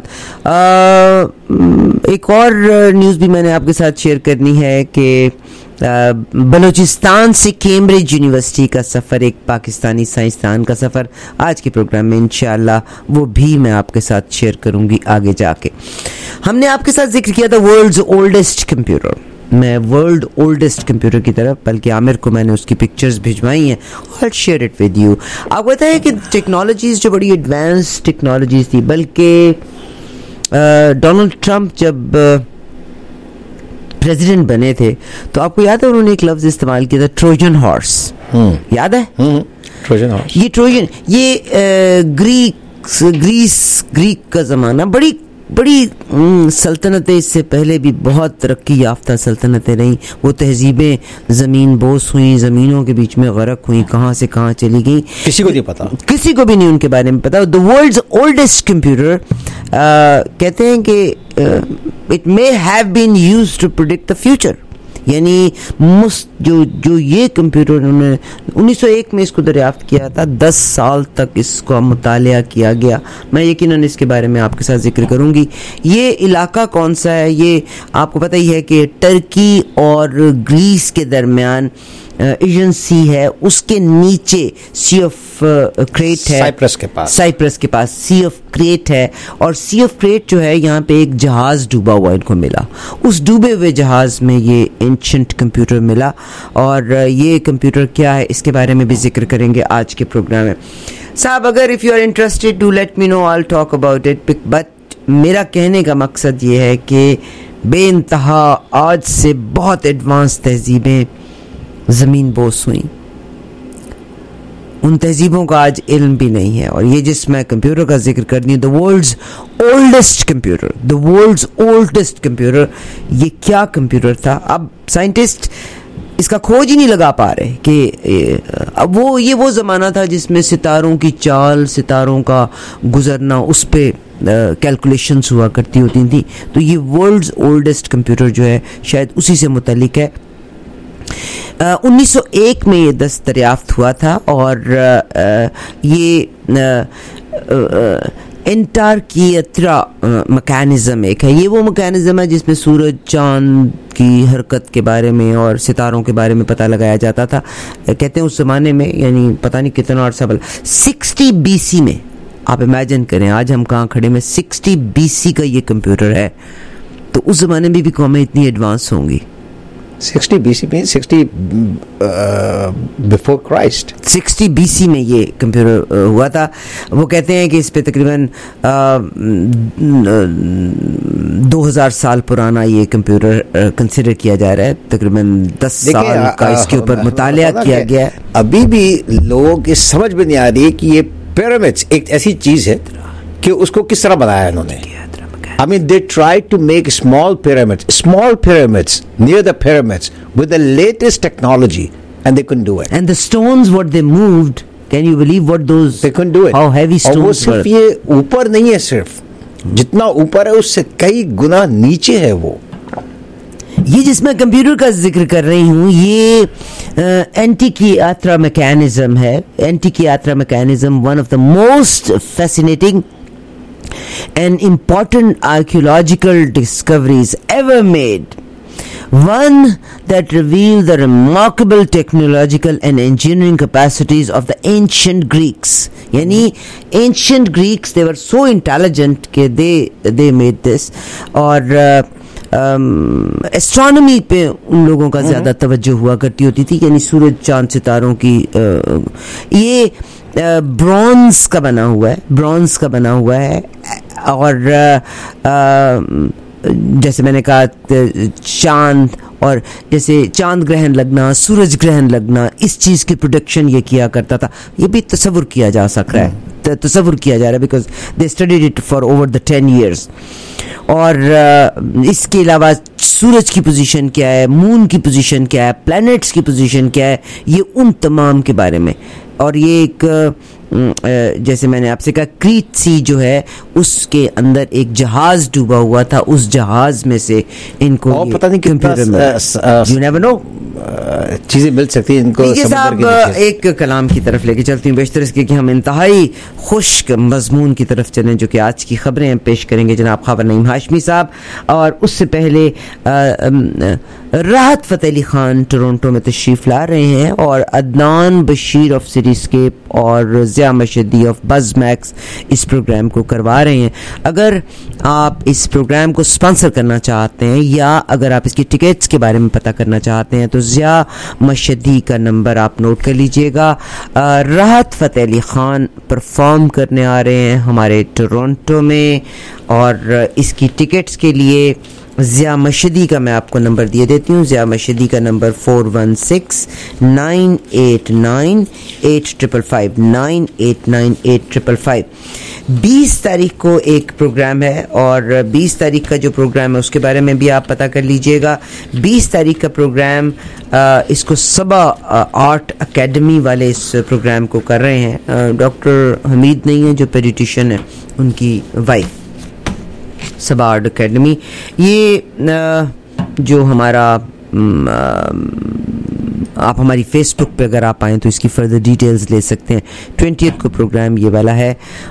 एक और न्यूज़ भी मैंने आपके साथ शेयर करनी है कि बलूचिस्तान से कैम्ब्रिज यूनिवर्सिटी का सफ़र, एक पाकिस्तानी साइंसदान का सफ़र, आज के प्रोग्राम में इंशाअल्लाह वो भी मैं आपके साथ शेयर करूँगी आगे जाके. हमने आपके साथ जिक्र किया था वर्ल्ड्स ओल्डेस्ट कंप्यूटर. मैं वर्ल्ड ओल्डेस्ट कंप्यूटर की तरफ, बल्कि आमिर को मैंने उसकी पिक्चर्स भिजवाई हैं, और शेयर इट विद यू. आपको पता है कि टेक्नोलॉजीज़ जो बड़ी एडवांस टेक्नोलॉजीज़ थी, बल्कि डोनाल्ड ट्रंप जब प्रेसिडेंट बने थे तो आपको याद है उन्होंने एक लफ्ज़ इस्तेमाल किया था, ट्रोजन हॉर्स. याद है? Trojan horse. ये ट्रोजन, ये ग्रीक का ज़माना, बड़ी सल्तनतें इससे पहले भी बहुत तरक्की याफ्ता सल्तनतें रहीं. वो तहजीबें ज़मीन बोस हुई, ज़मीनों के बीच में गरक हुई, कहाँ से कहाँ चली गई, किसी को नहीं पता, किसी को भी नहीं उनके बारे में पता. द वर्ल्ड्स ओल्डेस्ट कंप्यूटर कहते हैं कि it may have been used to predict the future. यानी जो ये कंप्यूटर उन्होंने 1901 में इसको दरियाफ्त किया था, 10 साल तक इसको मुतालिया किया गया. मैं यकीनन इसके बारे में आपके साथ जिक्र करूंगी. ये इलाका कौन सा है, ये आपको पता ही है कि टर्की और ग्रीस के दरमियान एजियन सी है, उसके नीचे सी ऑफ क्रेट है, साइप्रस के पास सी ऑफ क्रेट है. और सी ऑफ क्रेट जो है, यहाँ पे एक जहाज डूबा हुआ इनको मिला. उस डूबे हुए जहाज में ये एंशंट कंप्यूटर मिला. और ये कंप्यूटर क्या है, इसके बारे में भी जिक्र करेंगे आज के प्रोग्राम में. साहब, अगर if you are interested do let me know, I will talk about it. But मेरा कहने का मकसद ये है कि बेइंतहा आज से बहुत एडवांस तहजीबें ज़मीन बोस हुई, उन तहजीबों का आज इल्म भी नहीं है. और ये जिस मैं कंप्यूटर का जिक्र करनी है, the world's oldest computer, the world's oldest computer, ये क्या कंप्यूटर था? अब साइंटिस्ट इसका खोज ही नहीं लगा पा रहे कि अब वो ज़माना था जिसमें सितारों की चाल, सितारों का गुजरना, उस पे कैलकुलेशंस हुआ करती होती थी. तो ये वर्ल्ड्स ओल्डेस्ट कंप्यूटर जो है शायद उसी से मुतल्लिक है. 1901 में ये दरियाफ्त हुआ था. और ये एंटार्कियत्रा मैकेनिज्म एक है. ये वो मैकेनिज्म है जिसमें सूरज चांद की हरकत के बारे में और सितारों के बारे में पता लगाया जाता था. कहते हैं उस ज़माने में, यानी पता नहीं कितना अर्सा, 60 BC में, आप इमेजिन करें आज हम कहाँ खड़े में, 60 BC का ये कंप्यूटर है. तो उस ज़माने में भी कौमें इतनी एडवांस होंगी. 60 BC में 60 बिफोर क्राइस्ट, 60 BC में ये कंप्यूटर हुआ था. वो कहते हैं कि इस पे तकरीबन 2000 साल पुराना ये कंप्यूटर कंसिडर किया जा रहा है. तकरीबन 10 साल का इसके ऊपर मुतालिया किया गया है. अभी भी लोगों की समझ में नहीं आ रही कि ये पिरामिड्स एक ऐसी चीज है कि उसको किस तरह बनाया इन्होंने. I mean, they tried to make small pyramids near the pyramids with the latest technology, and they couldn't do it. And the stones, what they moved, can you believe what those? They couldn't do it. How heavy stones were. और वो सिर्फ ये ऊपर नहीं है, सिर्फ जितना ऊपर है उससे कई गुना नीचे है वो. ये जिस मैं कंप्यूटर का जिक्र कर रही हूँ, ये एंटिकियात्रा मैकेनिज्म है. Antikythera mechanism, one of the most fascinating and important archaeological discoveries ever made. One that revealed the remarkable technological and engineering capacities of the ancient Greeks. Yani ancient Greeks, they were so intelligent that they made this. और astronomy पे उन लोगों का ज़्यादा तवज्जो हुआ करती होती थी. यानी सूरज चांद सितारों की ये ब्रॉन्ज का बना हुआ है. और जैसे मैंने कहा, चांद, और जैसे चांद ग्रहण लगना, सूरज ग्रहण लगना, इस चीज़ की प्रोडक्शन ये किया करता था. ये भी तसव्वुर किया जा सक रहा है, तसव्वुर किया जा रहा है, because they studied it for over the 10 years. اور اس کے علاوہ سورج کی پوزیشن کیا ہے, مون کی پوزیشن کیا ہے, پلانٹس کی پوزیشن کیا ہے, یہ ان تمام کے بارے میں. اور یہ ایک جیسے میں نے آپ سے کہا کریٹ سی جو ہے اس کے اندر ایک جہاز ڈوبا ہوا تھا, اس جہاز میں سے ان کو پتہ نہیں کتنا چیزیں مل سکتی ہیں ان کو. صاحب ایک کلام کی طرف لے کے چلتی ہوں, بیشتر اس کے کہ ہم انتہائی خشک مضمون کی طرف چلیں جو کہ آج کی خبریں پیش کریں گے جناب خاور نعیم ہاشمی صاحب. اور اس سے پہلے راحت فتح علی خان ٹورنٹو میں تشریف لا رہے ہیں, اور Adnan Bashir of Cityscape اور Zia Mashhadi of Biz Max اس پروگرام کو کروا رہے ہیں. اگر آپ اس پروگرام کو سپانسر کرنا چاہتے ہیں یا اگر آپ اس کی ٹکٹس کے بارے میں پتہ کرنا چاہتے ہیں تو ضیاء مشہدی کا نمبر آپ نوٹ کر لیجئے گا. راحت فتح علی خان پرفارم کرنے آ رہے ہیں ہمارے ٹورنٹو میں, اور اس کی ٹکٹس کے لیے ضیاء مشہدی کا میں آپ کو نمبر دیے دیتی ہوں. ضیاء مشہدی کا نمبر 416-989-8555 989-8555. 20 تاریخ کو ایک پروگرام ہے, اور 20 تاریخ کا جو پروگرام ہے اس کے بارے میں بھی آپ پتہ کر لیجئے گا. 20 تاریخ کا پروگرام اس کو صبا آرٹ اکیڈمی والے اس پروگرام کو کر رہے ہیں. ڈاکٹر حمید نہیں ہیں جو پیڈیٹیشین ہے, ان کی وائف. صبا آرٹ اکیڈمی یہ جو ہمارا آپ ہماری فیس بک پہ اگر آپ آئیں تو اس کی فردر ڈیٹیلز لے سکتے ہیں. 20th کو پروگرام یہ والا ہے,